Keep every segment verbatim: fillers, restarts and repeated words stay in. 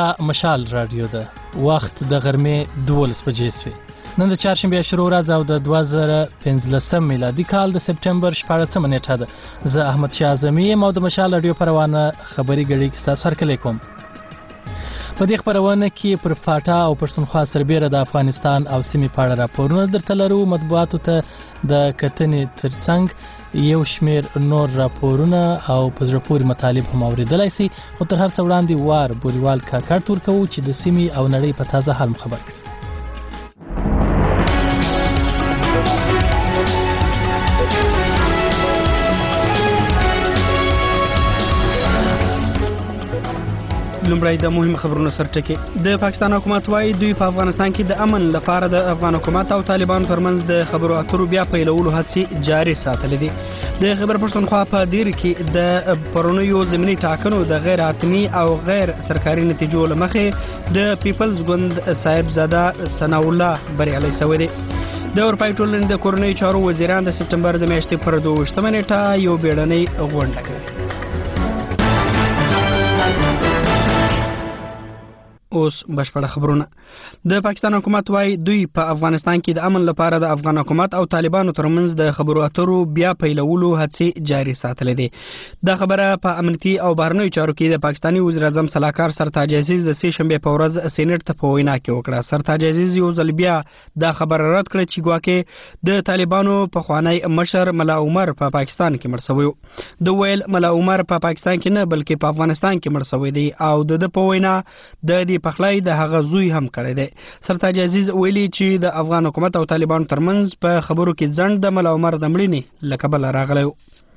دا مشال رادیو ده. وخت د غرمې دولس بجې سوې. نن د چهارشنبې شروع ورځ او د دوه زره پنځلسم میلادي کال د سپټمبر شپاړسمه نیټه ده. زه احمد شاه اعظمي یم او د مشال رادیو په روانه خبري ګړۍ کې ستاسو هرکلی کوم. په دې خپرونه کې پر فاټا او پښتونخوا سربېره د افغانستان او سیمې په اړه راپورونه درته لرو. مطبوعاتو ته د کتنې ترڅنګ یو شمیر نور راپورونه او په زړه پورې مطالب هم اورېدلی سي. خو تر هر څه وړاندې وار بوریوال کاکړ تور کوو چې د سیمې او نړۍ په تازه حال خبر کړي. لومړی د مهم خبرونو سرټکی. د پاکستان حکومت وايي دوی په افغانستان کې د امن لپاره د افغان حکومت او طالبانو ترمنځ د خبرو اترو بیا پیلولو هڅې جاري ساتلې دي. د خیبر پښتونخوا په دیر کې د پرونیو ضمني ټاکنو د غیر حتمي او غیر سرکاري نتیجو لمخې د پیپلز ګوند صاحبزاده ثناء الله بریالي شوی دی. د اروپایي ټولنې د کورنیو چارو وزیران د سپټمبر د میاشتې پر دوه ویشتمه نیټه یو بیړنۍ غونډه کړې. اوس بشپړه خبرونه. د پاکستان حکومت وايي دوی په افغانستان کې د امن لپاره د افغان حکومت او طالبانو ترمنځ د خبرو اترو بیا پیلولو هڅې جاري ساتلې دي. دا خبره په امنیتي او بهرنیو چارو کې د پاکستاني وزیر اعظم سلاکار سرتاج عزیز د سې شنبې په ورځ سېنات ته په وینا کې وکړه. سرتاج عزیز یو ځل بیا دا خبره رد کړه چې ګواکې د طالبانو پخوانی مشر ملا عمر په پا پاکستان کې مړ شوی و. د ویل ملا عمر په پا پاکستان کې نه بلکې په افغانستان کې مړ شوی دی او د د په وینا د دې پخلای د هغه زوی هم کړی دی. سرتاج عزیز ویلي چې د افغان حکومت او طالبانو ترمنځ په خبرو کې ځنډ د ملا عمر د مړینې له کبله راغلی و.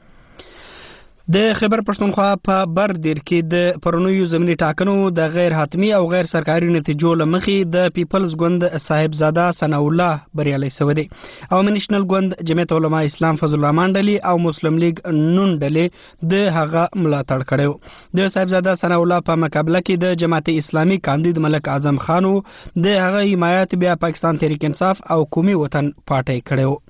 د خیبر پښتونخوا په بر دیر کې د پرونیو ضمني ټاکنو د غیر حتمي او غیر سرکاري نتیجو له مخې د پیپلز ګوند صاحبزاده ثناء الله بریالي شوی دی او نېشنل ګوند جمعیت علماء اسلام فضل الرحمن ډلې او مسلم لیگ نون ډلې د هغه ملاتړ کړی. د صاحبزاده ثناء الله په مقابله کې د جماعت اسلامي کاندید ملک اعظم خان د هغه حمایت بیا پاکستان تحریک انصاف او قومي وطن پارټي کړی.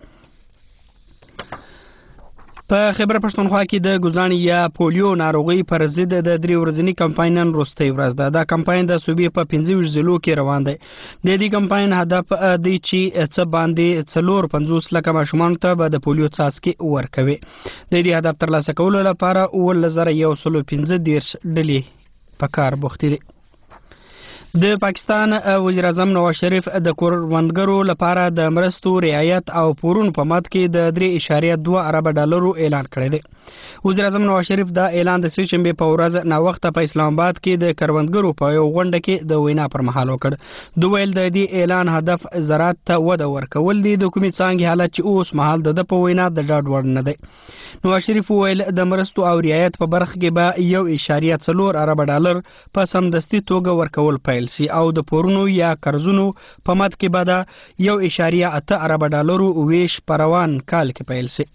په خیبر پښتونخوا کې د ګزړانې یا پولیو ناروغي پر ضد د درې ورځني کمپاین نن وروستۍ ورځ ده. دا کمپاین د صوبې په پنځه ویشت ضلعو کې روان دی. د دې کمپاین هدف دی چې څه باندې څلور پنځوس لکه ماشومانو ته به د پولیو څاڅکي ورکوي. د دې هدف ترلاسه کولو لپاره اوولس زره یو سل پنځه دېرش ډلې په کار بوختې دي. د پاکستان وزیر اعظم نواز شریف د کروندګرو لپاره د مرستو رعایت او پورونو په مد کې د درې اعشاریه دوه ارب ډالرو اعلان کړی دی. وزیر اعظم نواز شریف دا اعلان د سې شنبې په ورځ ناوخته په اسلام آباد کې د کروندګرو په یو غونډه کې د وینا پر مهال وکړ. دوی ویل د دې اعلان هدف زراعت ته وده ورکول دي. د کومې څانګې حالت چې اوس مهال د په وینا د ډاډ وړ نه دی. نواز شریف ویل د مرستو او رعایت په برخه کې به یو اعشاریه څلور ارب ډالر په سمدستي توګه ورکول پیل سي او د پورونو یا قرضونو په مد کې به د یو اعشاریه اته ارب ډالرو ویش په روان کال کې پیل سي.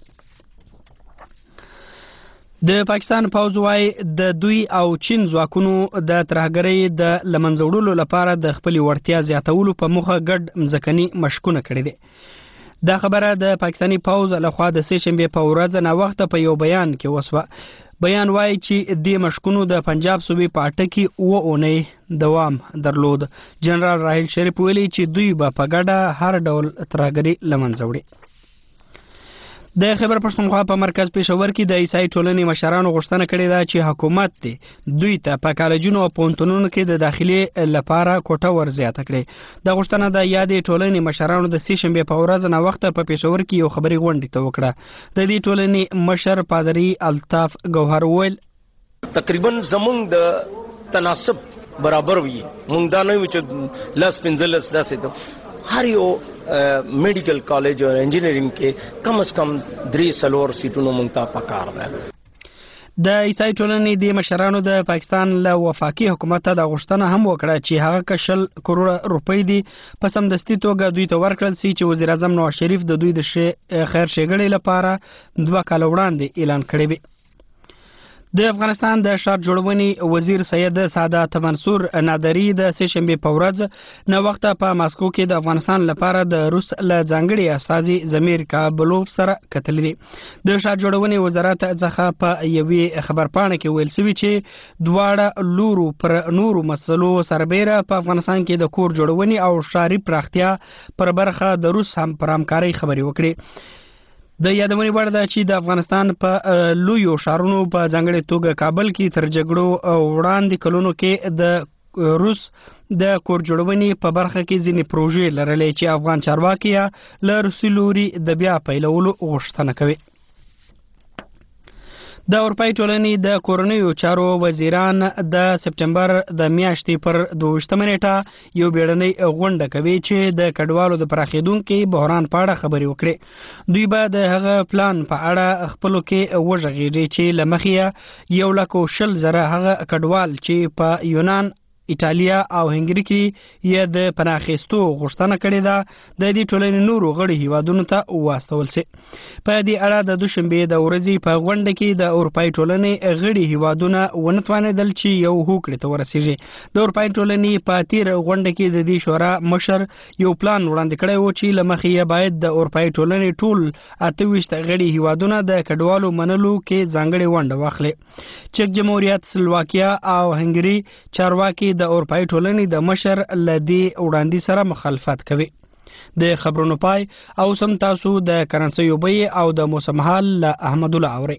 د پاکستان پوځ وايي د دوی او چین ځواکونو د ترهګرۍ د لمنځه وړلو لپاره د خپلې وړتیا زیاتولو په موخه ګډ مځکني مشقونه کړي دي. دا خبره د پاکستاني پوځ لخوا د سې شنبې په ورځ ناوخته په یو بیان کې وسوه. بیان وايي چې دې مشقونو د پنجاب صوبې په اټه کې اوه اونۍ دوام درلود. جنرال راحیل شریف ویلي چې دوی به په ګډه هر ډول ترهګري لمنځه وړي. د خیبر پښتونخوا په مرکز پېښور کې د عیسائی ټولنې مشرانو غوښتنه کړې ده چې حکومت دی دوی ته په کالجونو او پوهنتونونو کې د داخلي لپاره کوټه ور زیاته کړي. دا غوښتنه د یادې ټولنې مشرانو د سې شنبې په ورځ ناوخته په پېښور کې یو خبري غونډه ته وکړه. د دې ټولنې مشر پادری الطاف ګوهر ویل تقریبا زمونږ د تناسب برابر وي. مونږ دا نه یو چې لاس پنځلس داسې هر یو میډیکل کالج او انجینرینګ کې کم از کم درې سلور سیټونو مونږ ته پکار ده. د عیسائی ټولنې د مشرانو د پاکستان له وفاقي حکومت د غوښتنه هم وکړه چې هغه کشل کروڑه روپۍ دي په سمدستي توګه دوی ته ورکړل سي چې وزیر اعظم نواز شریف د دوی د خیر ښېګڼې لپاره دوه کال وړاندې اعلان کړی وي. د افغانستان د ښار جوړونې وزیر سید سعادت منصور نادری د سهشنبه په ورځ نو وخت په ماسکو کې د افغانستان لپاره د روس له ځانګړي استازي زمیر کابلوف سره کتل دي. د ښار جوړونې وزارت څخه په یوې خبرپاڼه کې ویل شوی چې دواړه لورو پر نورو مسلو سربېره په افغانستان کې د کور جوړونې او ښاري پراختیا پر برخه د روس هم پر همکارۍ خبرې وکړي. د یادونې وړ ده چې د افغانستان په لویو ښارونو په ځانګړې توګه کابل کې تر جګړو وړاندې کلونو کې د روس د کور جوړونې په برخه کې ځینې پروژې لرلې چې افغان چارواکي له روسي لوري د بیا پیلولو غوښتنه کوي. د اروپایي ټولنې د کورنیو چارو وزیران د سپټمبر د میاشتې پر دویشتمه نیټه یو بیړنۍ غونډه کوي چې د کډوالو د پراخېدونکي بحران په اړه خبرې وکړي. دوی به د هغه پلان په اړه خپلو کې وغږېږي چې له مخې یو لک او شل زره هغه کډوال چې په یونان ایټالیا او هنګري کې یې د پناه اخیستو غوښتنه کړې ده د دې ټولنې نورو غړي هیوادونو ته واستول شي. په دې اړه د دوشنبه د ورځې په غونډه کې د اروپایي ټولنې غړي هیوادونه ونه توانېدل چې یو هوکړې ته ورسیږي. د اروپایي ټولنې په تیر غونډه کې د دې شورا مشر یو پلان وړاندې کړی و چې له مخې یې باید د اروپایي ټولنې ټول اته ویشت غړي هیوادونه د کډوالو منلو کې ځانګړې ونډه واخلي. چک جمهوریت، سلواکیا او هنګري چارواکي د اروپایي ټولنې د مشر لدی وړاندې سره مخالفت کوي. د خبرونو پای او سم تاسو د کرنسي بیې او د موسم حال له احمد الله اوري.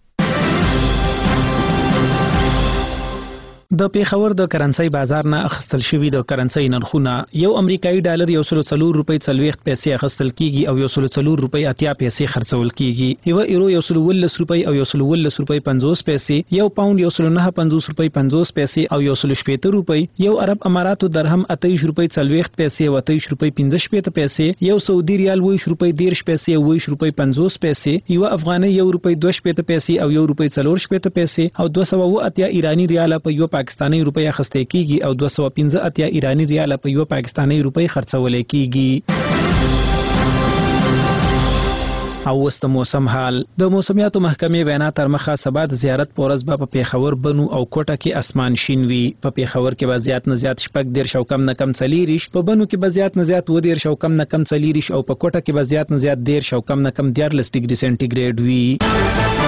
د پیښور د کرنسي بازار نه اخستل شوی د کرنسي نرخونه یو امریکایي ډالر یو سل څلور روپۍ څلوېښت پیسې اخستل کیږي او یو سل څلور روپۍ اتیا پیسې خرڅول کیږي. یو ایرو یو سل ولس روپۍ او یو سل ولس روپۍ پنځوس پیسې، یو پاوند یو سل نه پنځوس روپۍ پنځوس پیسې او یو سل شپېته روپۍ، یو عرب اماراتو درهم اتهیش روپۍ څلوېښت پیسې او اتهیش روپۍ پنځه شپېته پیسې، یو سعودي ریال ویش روپۍ دېرش پیسې او ویش روپۍ پنځوس پیسې، یو افغاني یو روپۍ دوه شپېته پیسې او یو روپۍ څلور شپېته پیسې او دوه سوه اووه اتیا ایرانی ریال په یو پاکستاني روپۍ اخیستل کیږي او دوه سوه پنځه اتیا ایرانی ریال په یو پاکستاني روپۍ خرڅول کیږي. او وست موسم حال. د موسمیاتو محکمې وینا تر مخه سبا د زیارت پورز به په پیښور، بنو او کوټه کې اسمان شین وي. په پیښور کې به زیات نه زیات شپږ دېرش او کم نه کم څلېرویشت، په بنو کې به زیات نه زیات اووه دېرش او کم نه کم څلېرویشت او په کوټه کې به زیات نه زیات دېرش او کم نه کم دیارلس ډګري سنټیګریډ وي.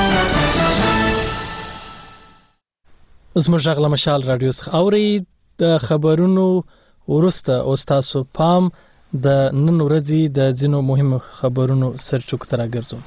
زموږ غږ له مشال راډیو څخه اورئ. د خبرونو وروسته اوس تاسو پام د نن ورځې د ځینو مهمو خبرونو سرچوک ته راګرځوم.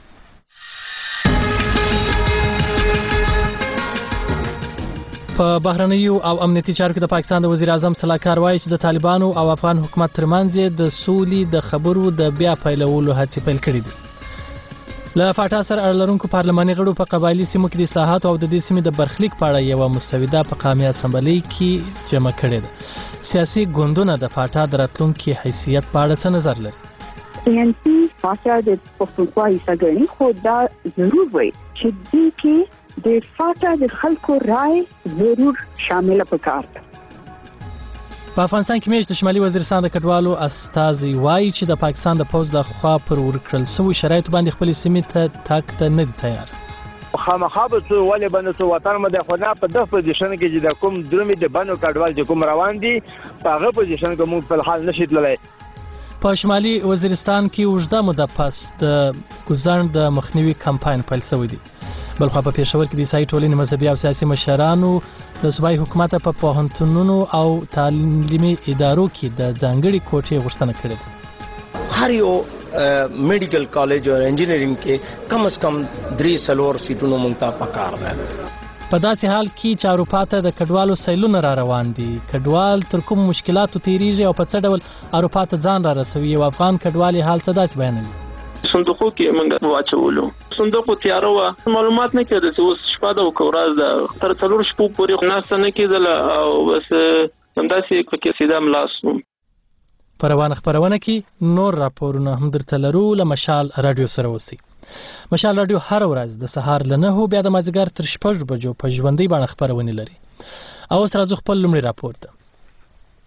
په بهرنیو او امنیتي چارو کې د پاکستان د وزیر اعظم سلاکار وایي چې د طالبانو او افغان حکومت ترمنځ د سولې د خبرو د بیا پیلولو هڅې پیل کړې دي. له فاټا سره اړه لرونکو پارلماني غړو په قبایلي سیمو کې د اصلاحاتو او د دې سیمې د برخلیک په اړه یوه مسوده په قومي اسمبلۍ کې جمع کړې ده. سیاسي ګوندونه د فاټا د راتلونکي حیثیت په اړه څه نظر لري؟ ای ان پی فاټا د پښتونخوا حصه ګڼي، خو دا ضرور وي چې دې کې د فاټا د خلکو رائے ضرور شامل پکار ده. په افغانستان کې میشت شمالي وزیرستان د کډوالو استازي وایي چې د پاکستان د پوځ د خوا پر ورکړل شوي شرایطو باندې خپل سیمې ته تګ ته نه دي تیار. خامخا به څو ولې باندې څو وطن مده خو نه په دغه پوزیشن کې چې د کوم درمې د بانو کډوال چې کوم روان دي په هغه پوزیشن کې موږ په حال نشي تللی. په شمالي وزیرستان کې اوږده موده پس د ګوزن د مخنیوي کمپاین پیل شوی دی. بلخوا په پېښور کې د عیسائی ټولنې مذهبي او سیاسي مشرانو د صوبایي حکومت په پوهنتونونو او تعلیمي ادارو کې د ځانګړي کوټې غوښتنه کړې ده. هر یو میډیکل کالج او انجینرینګ کې کم از کم درې څلور سیټونو مونږ ته پکار ده. په داسې حال کې چې اروپا ته د کډوالو سیلونه را روان دي، کډوال تر کوم مشکلاتو تیریږي او په څه ډول اروپا ته ځان را رسوي او افغان کډوالي حال څه داسې بیانوي؟ صندوقو کې موږ واچولو، صندوقو تیاره وه، معلومات نه کېده چې اوس شپه ده او که ورځ ده، تر څلور شپو پورې ناسته نه کېدله او بس همداسې پکې سیده ملاس وم. په روانه خپرونه کې نور راپورونه هم درته لرو. له مشال راډیو سره اوسئ. مشال راډیو هر ورځ د سهار له نهو بیا د مازدیګر تر شپږ بجو په ژوندۍ بڼه خپرونې لري. او اوس راځو خپل لومړی راپور ته.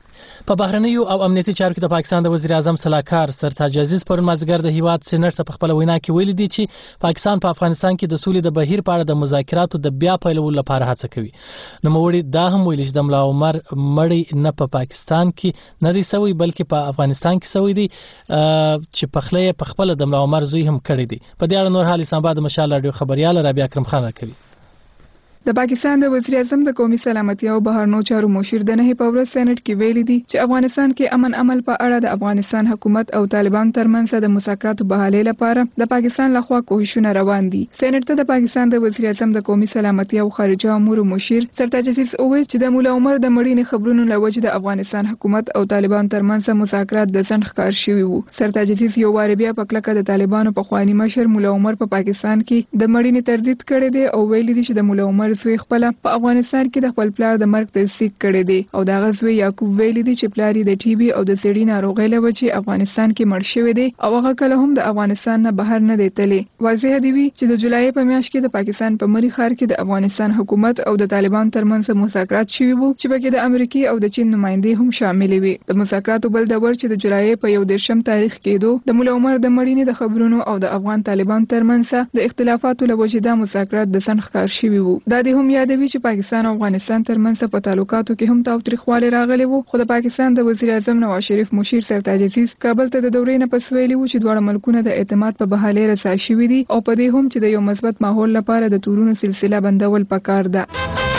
په بهرنیو او امنیتي چارو کې د پاکستان د وزیر اعظم سلاکار سرتاج عزیز پرون مازدیګر د هیواد سېنات ته په خپل وینا کې ویلي دي چې پاکستان په افغانستان کې د سولې د بهیر په اړه د مذاکراتو د بیا پیلولو لپاره هڅه کوي. نوموړي دا هم ویلي چې د ملا عمر مړی نه په پاکستان کې نه دی سوی بلکې په افغانستان کې سوی دی چې په خله په خپل د ملا عمر زوی هم کړی دی. په دې اړه نور حال اسلام آباد مشال رادیو خبريال رابعه اکرم خان راکوي. د پاکستان د وزیر اعظم د قومي سلامتي او بهرنیو چارو مشیر د نه په ورځ سېنات کې ویلي دي چې افغانستان کې امن عمل په اړه د افغانستان حکومت او طالبان ترمنځ د مذاکراتو بحالې لپاره د پاکستان لخوا کوښښونه روان دي. سېنات ته د پاکستان د وزیر اعظم د قومي سلامتي او خارجه امور مشیر سرتاج عزیز وویل چې د مولا عمر د مړینې خبرونو لوجه د افغانستان حکومت او طالبان ترمنځ مذاکرات د ځنډ ښکار شوي وو. سرتاج عزیز یو وار بیا په کلکه د طالبانو په خواني مشر مولا عمر په پاکستان کې د مړینې تردید کړی دی او ویلي دي چې د مولا عمر زوی خپل په افغانستان کې د خپل پلار د مرګ تصدیق کړی دی او د غزوی یعقوب ویلي دي چې پلار د ټي بي او د سړي ناروغۍ له وجې افغانستان کې مړ شوی دی او هغه کله هم د افغانستان نه بهر نه دی تللی. واضح دی چې د جولای په میاشت کې د پاکستان په مری ښار کې د افغانستان حکومت او د طالبان ترمنځ مذاکرات شوي وو چې پکې د امریکای او د چین نمائندې هم شامل وي. د مذاکراتو بل دور چې د جولای په یو دیرشم تاریخ کې دو د مولا عمر د مړینې د خبرونو او د افغان طالبان ترمنځ د اختلافاتو له وجې د مذاکرات د سن ښکار شوي وو. دا د هم یادوي چې پاکستان او افغانستان ترمنځ په تعلقاتو کې هم تاوتریخوالی راغلی وو خو د پاکستان د وزیر اعظم نواز شریف مشیر سرتاج عزیز کابل ته د دورې نه پس ویلي وو چې دواړه ملکونه د اعتماد په بحالې رسا شوي دي او په دې هم چې د یو مثبت ماحول لپاره د تورونو سلسله بندول پکار ده.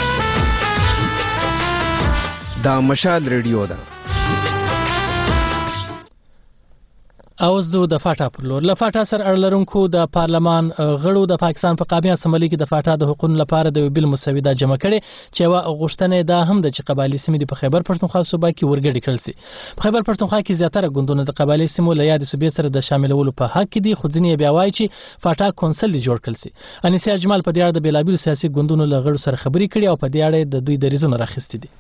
دا مشال ریډیو ده. اوس زه د فاټا پر لور له فاټا سره اړه لرونکو د پارلمان غړو د پاکستان په قابینه اسمبلی کې د فاټا د حقوقو لپاره د یو بل مسوده جمع کړي چې یوه غوښتنه دا هم د چې قبایلي سیمې په خیبر پښتونخوا صوبه کې ورګډې کړل شي. په خیبر پښتونخوا کې زیاتره ګوندونه د قبایلي سیمو له یادې صوبې سره د شاملولو په حق کې دي خو ځینې بیا وایي چې فاټا کونسل جوړ کړل شي. انیسه اجمل په دې اړه د بیلابیلو سیاسي ګوندونو له غړو سره خبرې کړي او په دې اړه د دوی دریځونه راخستي دي.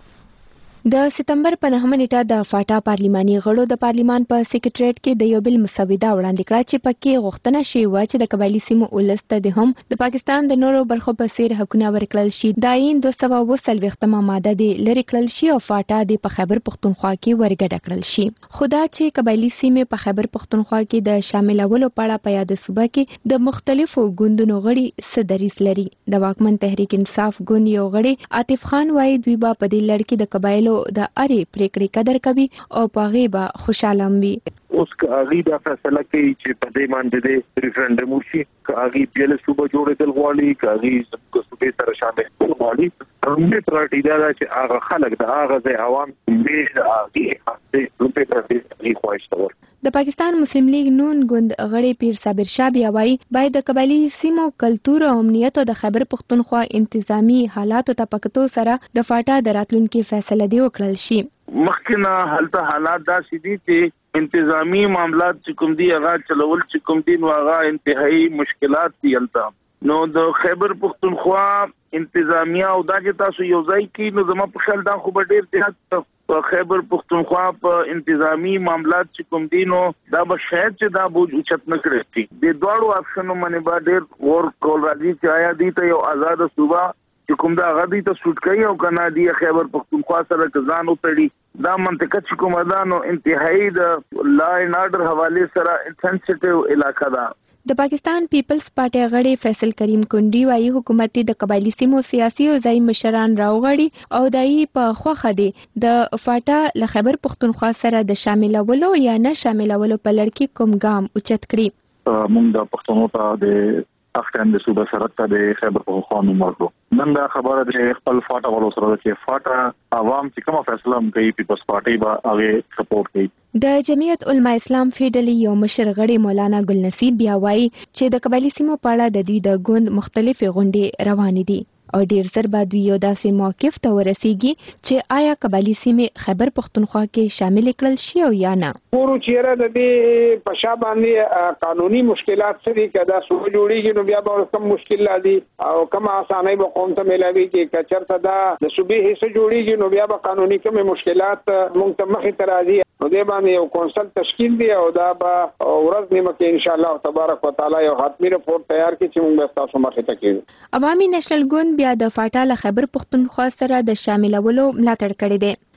د سپتمبر په نهمه نیټه د فاټا پارلیماني غړو د پارلیمان په سیکریټریټ کې د یو بل مسوده وړاندې کړه چې پکې غوښتنه شوې وه چې د قبایلي سیمو ولس ته د هم د پاکستان د نورو برخو په څیر حقونه ورکړل شي. د آئین دوه سوه اووه څلوېښتمه ماده دې لرې کړل شي او فاټا د په خیبر پښتونخوا کې ورګډه کړل شي. خو دا چې قبایلي سیمې په خیبر پښتونخوا کې د شاملولو په اړه په یاده صوبه کې د مختلفو ګوندونو غړي څه دریځ لري. د واکمن تحریک انصاف ګوند یو غړي عاطف خان وایي دوی به په دې لړ کې د قبایلو د ارې پریکړې قدر کوي او په هغې به خوشحاله وي. اوس که هغې دا فیصله کوي چې په دې باندې د ریفرنډم وشي که هغې بېله صوبه جوړېدل غواړي که هغې زموږ صوبې سره شامل کول غواړي لومړۍ پراټي دا ده چې هغه خلک د هغه ځای عوام لومړۍ د هغې لومړۍ پراټي هغې خواهش ته ورکړي. د پاکستان مسلم لیگ نون ګوند غړي پیر صابر شاه بیا وایي باید د قبایلي سیمو کلتور او امنیت او د خیبر پښتونخوا انتظامی حالاتو ته په کتو سره د فاټا د راتلونکي فیصله دی وکړل شي. مخکې نه هلته حالات داسې دي چې انتظامی معاملات چې کوم دي هغه چلول چې کوم دي نو هغه انتهایی مشکلات دي هلته. نو د خیبر پښتونخوا انتظامیه او دا چې تاسو یو ځای کې نو زما په خیال دا خو به ډېر زیات په خیبر پښتونخوا په انتظامی معاملات چې کوم دي نو دا به شاید چې دا بوج اوچت نه کړی شي. د دواړو آپشنو باندې به ډېر غور کول راځي چې آیا دې ته یو آزاده صوبه چې کوم دا هغه دې ته سوټ کوي او که نه دې خیبر پښتونخوا سره که ځان وتړي دا منطقه چې کومه ده نو انتهایی د لا اینډ آرډر حوالې سره سنسټیو علاقه ده. د پاکستان پیپلز پارټي غړي فیصل کریم کونډي وايي حکومت د قبایلي سیمو سیاسي او ځایي مشران راوغړي او دای په خوخه دي د فاټا له خیبر پښتونخوا سره د شاملولو یا نه شاملولو په لړ کې کوم ګام اوچت کړي. موږ د پښتنو ته د اختیار د صوبه سره ته د خیبر پښتونخوا نوم ورکړو. نن دا خبره د خپل فاټا والو سره چې فاټا عوام چې کومه فیصله کوي پیپلز پارټي به هغه سپورټ کوي. د جمعیت علما اسلام فیډلی یو مشر غړي مولانا ګل نصیب بیا وایي چې د قبایلي سیمو په اړه د دوی د ګوند مختلفې غونډې روانې دي او ډیر زر به دوی یو داسې موقف ته ورسیږي چې آیا قبایلي سیمې خیبر پښتونخوا کې شامل کړل شي او یا نه. ورو چیرې د دې په شا باندې قانوني مشکلات سره کدا سو جوړیږي نو بیا به کوم مشکل لادي او کوم اسانۍ به قوم ته ملاوي کې کچرته دا د صوبې حصہ جوړیږي نو بیا به قانوني کوم مشکلات مونږ ته مخې ته راځي. نو دې باندې یو کونسل تشکیل دی او دا به ورځ نیمه کې ان شاء الله تبارک وتعالى یو حتمی رپورټ تیار کړي چې موږ به تاسو مخې ته کړو. عوامي نېشنل ګوند بیا د فاټا له خیبر پښتونخوا سره د شاملولو ملاتړ کړی دی.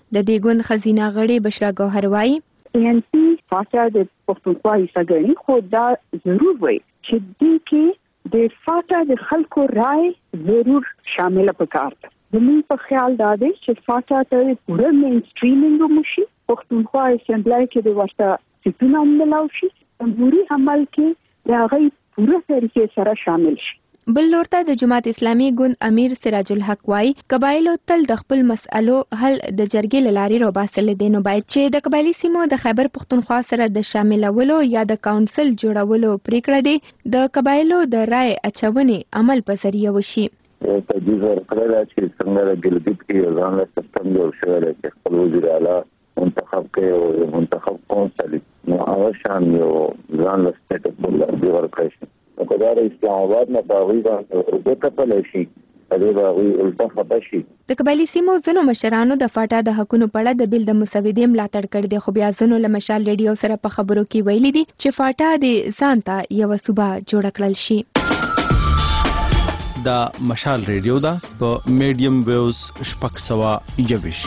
د دې ګوند خزینه غړي بشرا ګوهر وایي ان سي فاټا د پښتونخوا حصہ ګڼي خو دا ضرور وي چې دې کې د فاټا د خلکو رائے ضرور شامل پکار ده. زموږ په خیال دا دی چې فاټا ته پوره مین سټریمینګ وشي، پښتونخوا اسمبلی کې د ورته سیټونه ملاو شي، جمهوریت عمل کې د هغه پوره طریقې سره شامل شي. بل لور ته د جماعت اسلامي ګوند امیر سراج الحق وای قبایلو تل د خپل مسألو حل د جرګې لاري روباسل دي، نو باید چې د قبایلی سیمو د خیبر پښتونخوا سره د شاملولو یا د کونسل جوړولو پریکړه دي د قبایلو د رائے اچونې عمل په ذریعہ وشي. تجویز ورکړل چې څنګه د ګلګت کې ځان له سیستم جوړ شوی دی چې خپل وزیر اعلی منتخب کړي او منتخب کونسل نو هغه شان یو ځان له سټیټ بل ورکړي شي. کله اسلام آباد نه باغی باندې د کپل شي د باغی الټا خطشي. د قبایلی سیمو ځنو مشرانو د فاټا د حقونو په اړه د بل د مسودې ملاتړ کړ دي، خو بیا ځنو له مشال ریډیو سره په خبرو کې ویلي دي چې فاټا د ځان ته یو صوبه جوړ کړل شي. دا مشال ریډیو دا په میډیم ویوز شپږ سوه یوویش.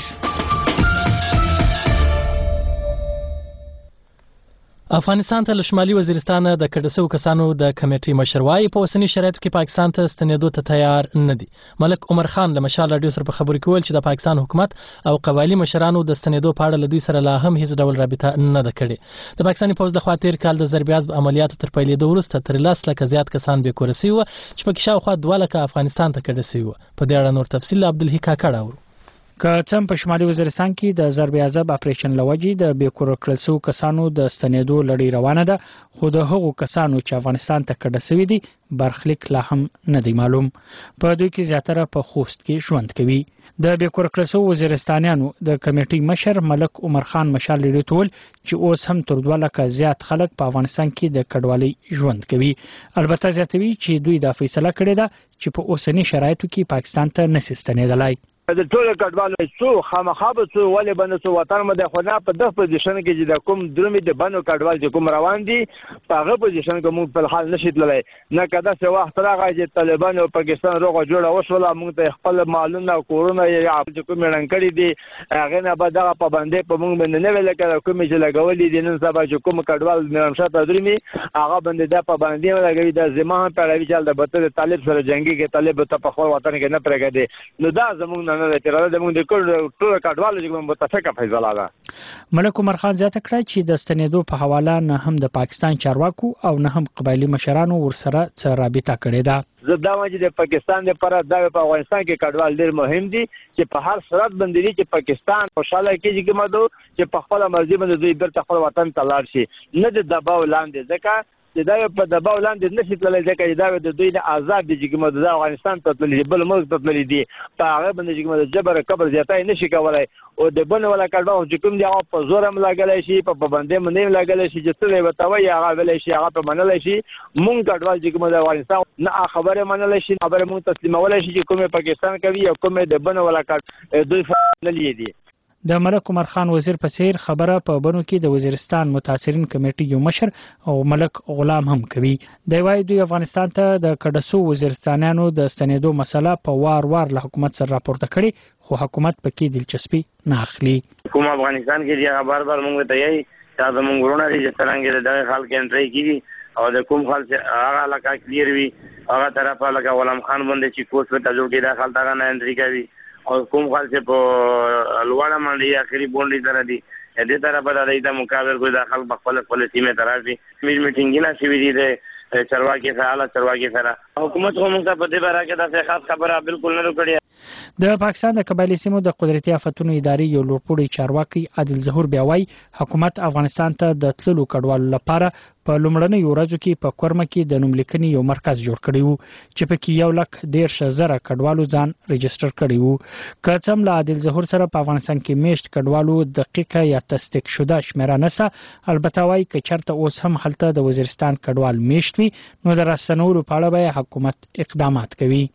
افغانستان ته له شمالي وزیرستان د کډسو کسانو د کمیټې مشروعي په اوسنی شرایطو کې پاکستان ته ستنېدو ته تیار نه دي. ملک عمر خان له مشال رادیو سره په خبرو کې ویل چې د پاکستان حکومت او قبایلی مشرانو د ستنېدو په اړه له دوی سره لا هم هیڅ ډول رابطه نه ده کړې. د پاکستاني پوځ د خوا تیر کال د ضرب عضب عملیاتو تر پیلېدو وروسته تر لس لکه زیات کسان بې کوره سوي وو چې پکې شاوخوا دوه لکه افغانستان ته کډه سوي وو. په دې اړه نور تفصیل عبدالحی کاکړ اورو. که څم په شمالي وزیرستان کې د ضرب عضب اپریشن لوجي د بیکور کړل شو کسانو د ستنېدو لړۍ روانه ده، خو د هغو کسانو چې افغانستان ته کډه شوي دي برخلیک لا هم نه دی معلوم. په دوی کې زیاتره په خوست کې ژوند کوي. د بیکور کړل شو وزیرستانیانو د کمیټې مشر ملک عمر خان مشال لري ټول چې اوس هم تر دوه لکه زیات خلک په افغانستان کې د کډوالۍ ژوند کوي. البته زیاتوي چې دوی دا فیصله کړې ده چې په اوسنی شرایطو کې پاکستان ته نشي ستنېدلای. د ټول کډوالو څو خامخا به څو ولې بنه څو وطن مده خو نه په دغه پوزیشن کې چې د کوم درمې د بنو کډوال چې کوم روان دي په هغه پوزیشن کې موږ په حال نشي تللی. نه کدا څه وخت راغی چې طالبان او پاکستان روغه جوړه وشوله موږ ته خپل مالونه کورونه یا کوم رنګ کړي دي هغه نه به دغه پابندۍ په موږ باندې نه ویل کېږي کوم چې لګولې دي نن سبا چې کوم کډوال مرمشه ته درمې هغه باندې د پابندۍ لګوي د زمانه په اړه چې د بته طالب سره جنگي کې طالب ته په خپل وطن کې نه پرېږدي. نو دا زموږ نه نه تر د موږ د ټول کډوالو چې متفقه فیصله ده. ملک عمر خان زیاته کړه چې د ستنېدو په حواله نه هم د پاکستان چارواکو او نه هم قبایلی مشرانو ورسره څه رابطه کړې ده. زه دا وایم چې د پاکستان لپاره دا په افغانستان کې کډوال ډېر مهم دي چې په هر صورت باندې دي چې پاکستان خوشاله کېږي چې مدو چې په خپل مرزي باندې دوی بیرته خپل وطن ته لاړ شي، نه د دباو لاندې. ځکه چې دا په دباو لاندې نشي تللی ځکه چې دا د دوی نه آزاد دي چې کوم د افغانستان ته تللی بل ملک ته تللی دي په هغه باندې چې کوم د جبر کبر زیاتای نشي کولای او د بن ولا کډوال چې کوم دی هغه په زور هم لګلای شي په پابندۍ باندې لګلای شي چې څه وتاوي هغه ولای شي هغه په منلای شي. مونږ کډوال چې کوم د افغانستان نه خبره منلای شي خبره مونږ تسلیمولای شي چې کوم پاکستان کوي او کوم د بن ولا کډ دوی نه لیدي. د ملک عمر خان وزیر په څیر خبره په بنو کې د وزیرستان متاثرین کمیټې یو مشر او ملک غلام هم کوي. د وای دوی افغانستان ته د کډسو وزیرستانیانو د ستنېدو مسله په وار وار له حکومت سره راپورته کړي خو حکومت پکې دلچسپي نه اخلي. کوم افغانستان کې دی بار بار موږ ته یې چې د موږ ورونه دي چې څنګه د خلک انټری کیږي او د کوم خلک هغه علاقه کلیر وي هغه طرفه لکه غلام خان باندې چې کوڅ په تجربه کې داخل تا نه انټری کوي او کوم خلک چې په لوړه باندې اخري بونډي تر دي دې طرفه د دې مقابل کوئی داخل خپل خپل سیمه ترافي میټینګ نه شوي دي د چرواکي فعال چرواکي سره حکومت کوم څه په دې باره کې د خاص خبره بالکل نه وکړي. د پاکستان د قبایلی سیمو د قدرتي آفتونو ادارې یو لوړپوړی چارواکي عادل ظهور بیا وایي حکومت افغانستان ته د تللو کډوالو لپاره په لومړنۍ ورځو کې په کورمه کې د نوملیکنې یو مرکز جوړ کړی وو چې پکې یو لک ډیر شزره کډوالو ځان ريجستره کړی وو. که څم له عادل ظهور سره په افغانستان کې میشت کډوالو دقیقه یا تصدیق شوه شمیره نسه، البته وایي که چرته اوس هم هلته د وزیرستان کډوال میشت وي نو د راستنولو په اړه به حکومت اقدامات کوي.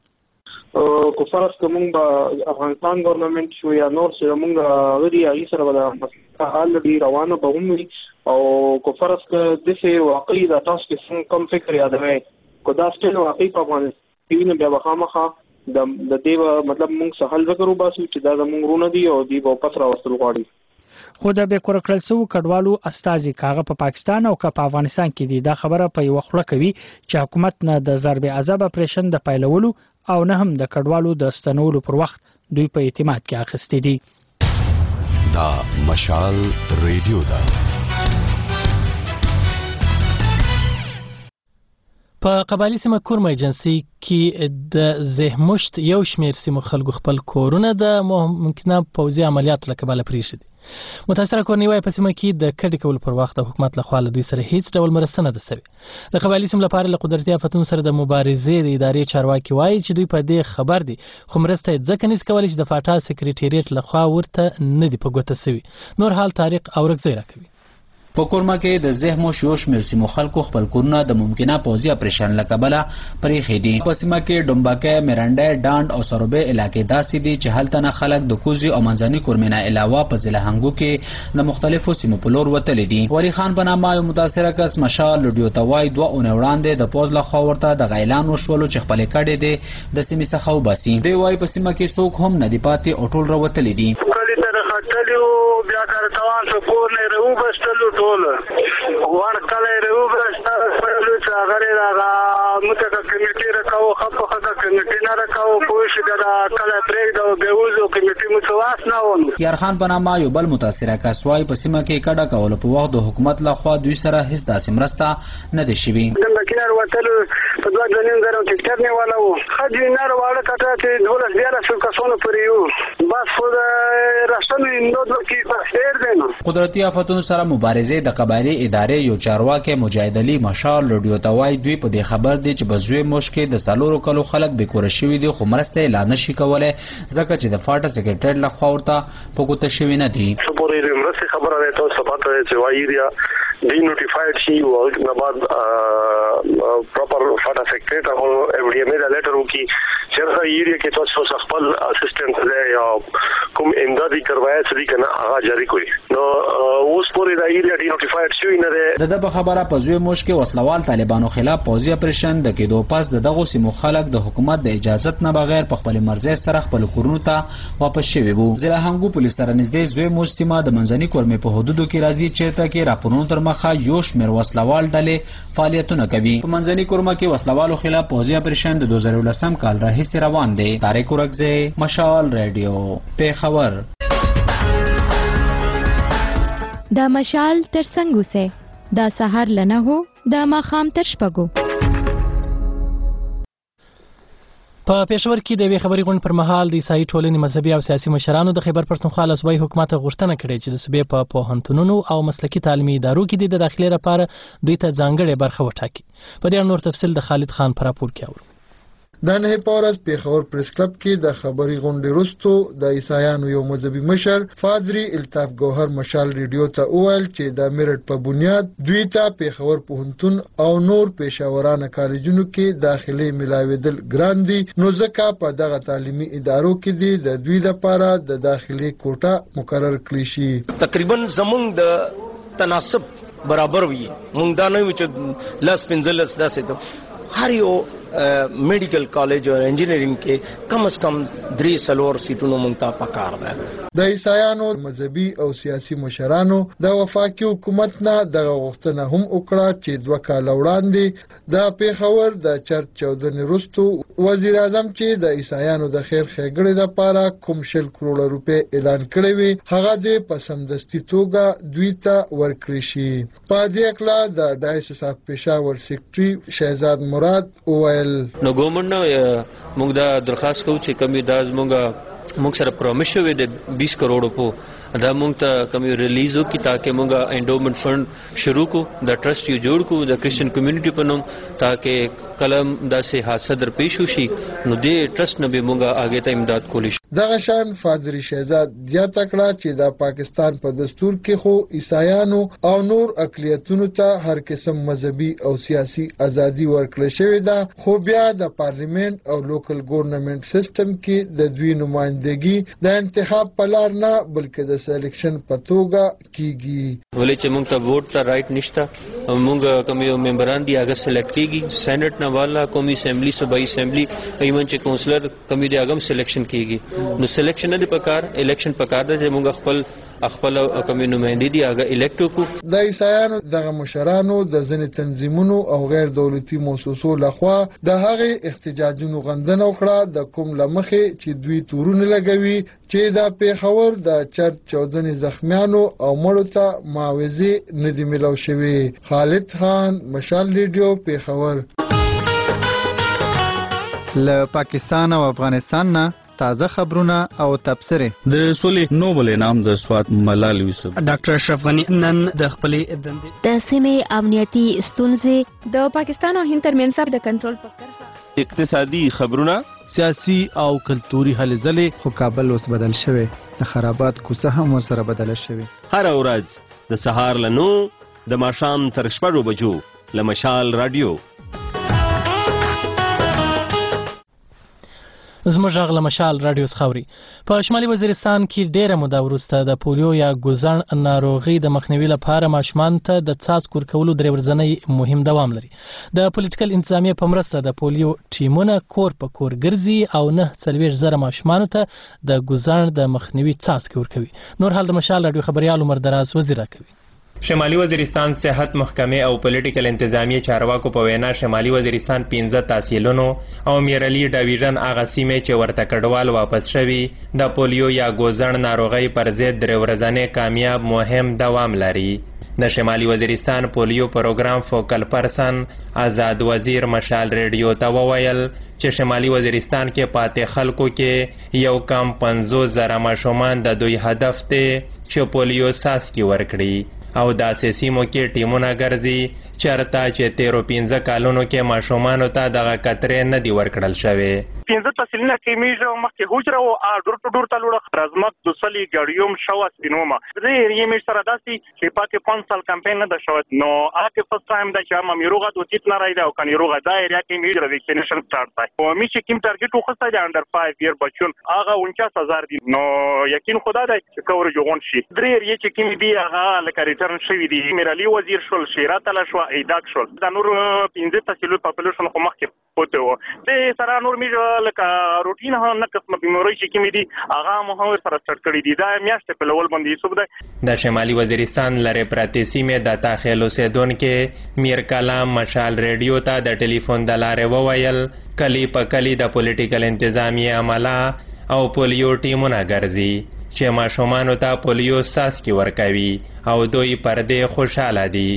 کو فرض کوم به افغانستان ګورنمنت شو یا نور سره موږ غوړي هغه سره به حال دی روانه به هم او کو فرض ک د څه واقعي د تاسو کې کوم فکر یادوي کو دا ستنه واقعي په افغانستان کې نه بیا وخامخه د د دې مطلب موږ سهال ذکر وباسو چې دا زموږ رونه دي او دی په پسرا وستل غواړي. خو د بیکور کړل سو کډوالو استازي کاغه په پاکستان او په افغانستان کې دي دا خبره په یو خړه کوي چې حکومت نه د ضرب عذاب اپریشن د پایلولو او نه هم د کډوالو د ستنولو پر وخت دوی په اعتماد کې اخستې دي. دا مشال ریډیو دا په قبایلی سیمه کورمه ایجنسی کې د زهمشت یو شمیر سیمو خلکو خپل کورونه د ممکنه پوځي عملیاتو لکباله پریښي دي. متاثره کورنۍ وای په سیمه کې د کډی کول پر وخت د حکومت لخوا له دوی سره هیڅ ډول مرسته نه ده شوې. د قبایلی سیمو لپاره له قدرتي آفتونو سره د مبارزې د ادارې چارواکي وایي چې دوی په دې خبر دي خو مرسته یې ځکه نشي کولی چې د فاټا سکریټریټ لخوا ورته نه دی په ګوته شوی. نور حال طارق اورګزی راکوي. په کورما کې د زهمو شوش مر سیمو خلکو خپل کورونه د ممکنه پوځي اپریشن لکبله پرې خېدي. په سیمه کې ډومباکه میرانډا ډاند او سروبه علاقې داسې دي چې هلته نه خلک د کوزي او منځني کورمنه علاوه په ضلع هنګو کې د مختلفو سیمو په لور وتلې دي. ولی خان په نامه یو متاثره کس مشال لډیو توای دوه اونۍ وړاندې د پوز لخوا ورته د غیلان وشولو چې خپل کډې دي د سیمې څخه وباسي. دی وای په سیمه کې څوک هم نه دی پاتې او ټول راوتلې دي. بیا کارتوان څو کور نه راو بستلو ټول ور کله راو بستلو چې هغه راغا متکه کمیټه راکاو خپل خپل کمیټه نه راکاو پوه شي دا کله بریک دا بیوزو کمیټه متواس نه ونه. یار خان په نامه یو بل متاثره کس وای په سیمه کې کډه کول په وخت د حکومت لخوا دوی سره هیڅ داسې مرسته نه ده شوی. د مکینار وتلو په دوه ځنین زرو ټیکټر نه والو خځې نه واړه کټه چې دولس بیا څو کسونه پریو بس خو راستنه نو کې قدرتي آفتونو سره مبارزې د قبایلی ادارې یو چارواکي مجاهد علي مشال رډیو توای دوی په دې خبر دي چې بزوی مشکې د سالورو کلو خلک به کور شوی دي خو مرسته اعلان نشي کولای ځکه چې د فاټا سکریټریټ لخوا ورته په ګوته شوی نه دي. سپورې مرسته خبره ده تاسو سبا ته چې وایي دی دی نوټیفاید شي او نه بعد پراپر فاټا سکریټریټ او ایف ډی ایم دا لیټر وکي چې هغه ایریا کې تاسو خپل اسسټنټ له یا کوم امدادي کروای سړي کنه هغه جاری کوي. نو اوس پورې دا ایریا دی نوټیفاید شوی نه ده. د په خبره په زوی مشکې وسلوال طالبانو خلاف پوځي اپریشن د کېدو پس دغه سیمو خلک د حکومت د اجازت نه بغیر په خپل مرزي سره خپل کورونو ته واپس شوي وو. ضلع هنګو پولیس سره نږدې زوی مستمه د منځني کورمې په حدودو کې راځي چیرته کې راپورونو تر مخه یو شمېر وسلوال ډلې فعالیتونه کوي. په منځني کورمه کې وسلوالو خلاف پوځي اپریشن د دوه زره ولسم کال راهیسې روان دی. طارق اورګزی مشال ریډیو پیښور. دا مشال تر څنګه سه دا سحر لنه هو دا ماخام تر شپګو. په پېښور کې د یوې خبري غونډې پر مهال د عیسائی ټولنې مذهبي او سیاسي مشرانو د خیبر پښتونخوا له صوبایي حکومت غوښتنه کړې چې د صوبې په پوهنتونونو او مسلکي تعلیمي ادارو کې د داخلي لپاره دوی ته ځانګړې برخه وټاکي. په دې اړه نور تفصیل د خالد خان په راپور کې اورو. د نه پورز پیښور پریس کلب کې د خبري غونډې وروسته د عیسایانو یو مذهبي مشر فادری الطاف ګوهر مشال ریډیو ته وویل چې د میرټ په بنیاد دوی ته پیښور پوهنتون او نور پېښورانه کالجونو کې داخلي ملاویدل ګران دي نو ځکه په دغه تعلیمي ادارو کې دي د دوی لپاره د داخلي کوټه مقرر کړی شي. تقریبا زمونږ د تناسب برابر وي مونږ دا نه چې لاس پنځلس داسې هر یو میډیکل کالج او انجینرینګ کې کم از کم درې سلور سیټونو مونږ ته پکار ده. د عیسایانو مذهبي او سیاسي مشرانو د وفاقي حکومت نه دغه غوښتنه هم وکړه چې دوه کال وړاندې د پیښور د چرچ چودنې وروسته وزیر اعظم چې د عیسایانو د خیر ښېګړې لپاره کوم شل کروڑه روپۍ اعلان کړی وي هغه د په سمدستي توګه دوی ته ورکړي شي. په دې اړه د ډایسس اف پېښور سیکرټري شهزاد مراد وویل نو ګورنمنټ نو موږ دا درخواست کوو چې کمی دا موږ موږ سره پرومیس شوی د بیس کروڑو په دا موږ ته کمی ریلیز وکړي تاکي موږ انډومنټ فند شروع کو د ټرست یو جوړ کو د کرسچن کمیونټي په نوم تاکي کلم داسې حادثه در پیښ وشي نو دې ټرست نه به موږ اگې ته امداد کولی شو. دغه شان فادری شهزاد زیاته کړه چې د پاکستان په دستور کې خو عیسایانو او نور اقلیتونو ته هر قسم مذهبي او سیاسي ازادي ورکړل شوې ده خو بیا د پارلیمنت او لوکل ګورنمنت سیستم کې د دوی نمائندګي د انتخاب په لار نه بلکې د سلیکشن په توګه کیږي. ولې چې موږ ته ووټ ته رائټ نشته مونږ کوم یو ممبران دي هغه سلیکټ کیږي سېنات نه والا قومي اسمبلی صوبایي اسمبلی ایمن چې کونسلر کوم دی هغه سلیکشن کیږي نو سلیکشن نه پکار الیکشن پکار ده چې مونږ خپل خپل کوم نمائندې دي هغه الیکټ وکړو د عیسایانو دغه مشرانو د ځینې تنظیمونو او غیر دولتي مؤسسو لخوا د هغه احتجاجونو غندنه وکړه د کوم لمخې چې دوی تورونه لګوي چې د پیښور د چرچ چودنې زخمیانو او مړو ته معاوضې نه دي ملو شوي. خالد خان، مشال ریډیو، پیښور. له پاکستان او افغانستان نه تازه خبرونه او تبصره. د سولې نوبل انعام د سواد ملال یوسف. ډاکټر اشرف غنی نن د خپلې دندې د سیمې امنیتي ستونزې د پاکستان او هند ترمنځ د کنټرول په کرښه اقتصادي خبرونه، سیاسي او کلتوري هلې ځلې. خو کابل اوس بدل شوی، د خرابات کوڅه هم ورسره بدله شوی. هر ورځ د سهار له نو د ماښام تر شپږو بجو له مشال رادیو. زموږ غږ له مشال رادیو خاوري. په شمالي وزیرستان کې ډیره موده وروسته د پولیو یا ګوزڼ ناروغي د مخنیوي لپاره ماشومان ته د څاڅکو ورکولو درې ورځنی مهم دوام لري. د پولیټیکل انتظامیه په مرسته د پولیو ټیمونه کور په کور ګرځي او نه څلوېښت زره ماشومانو ته د ګوزڼ د مخنیوي څاڅکي ورکوي. نور حال د مشال رادیو خبريال عمر دراز وزیر کوي. شمالي وزیرستان صحت محکمې او پولیټیکل انتظامیه چارواکو په وینا شمالي وزیرستان پنځه تحصیلونو او میرلی ډیویژن هغه سیمې چې ورته کډوال واپس شوي د پولیو یا ګوزڼ ناروغۍ پر ضد درې ورځنی کامیاب مهم دوام لري. د شمالي وزیرستان پولیو پروګرام فوکل پرسن آزاد وزیر مشال ریډیو ته وویل چې شمالي وزیرستان کې پاتې خلکو کې یو کم پنځوس زره ماشومان د دوی هدف دی چې پولیو څاڅکي ورکړي او داسې سیمو کې ټیمونه ګرځي چېرته چې تیرو پنځه کالونو کې ماشومانو ته دغه قطرې نه دي ورکړل شوې. پنځه تحصیلونه کې میږه مخکې حجره او ډور ټو ډور ته لوړه رزمک دوسلی ګړیوم شوا سپینوما زه یې مې سره داسې چې پاتې پنځه سال کمپاین نه ده شوی نو هغه فرست ټایم دا چې ما میروغه د وچیت نه راځي او کني روغه دا ایریا کې میږه ویکسینیشن سٹارټ دی او می چې کوم ټارګټ وخصه دی انډر پنځه ایر بچون هغه انچاس هزار دی نو یقین خدا دی چې کور جوړون شي درې ایریا چې کوم دی هغه لکه ریټرن شوی دی میرالي وزیر شول شیرات الله شو ایداک شول دا نور پنځه تحصیلو پاپولیشن خو مخکې پوته و د سره نور میږه لکه روټین هم نه قسمه بیماری چې کوم دي هغه مو سره سټارټ کړی دي دا میاشتې په لول باندې صوب ده. د شمالي وزیرستان لره پراتې سیمې د تاخیل اوسیدونکو میر کلام مشال ریډیو ته د ټلیفون د لارې وویل کلی په کلی د پولیټیکل انتظامیه عمله او پولیو ټیمونه ګرځي چې ماشومانو ته پولیو څاڅکي ورکوي او دوی پر دې خوشاله دي.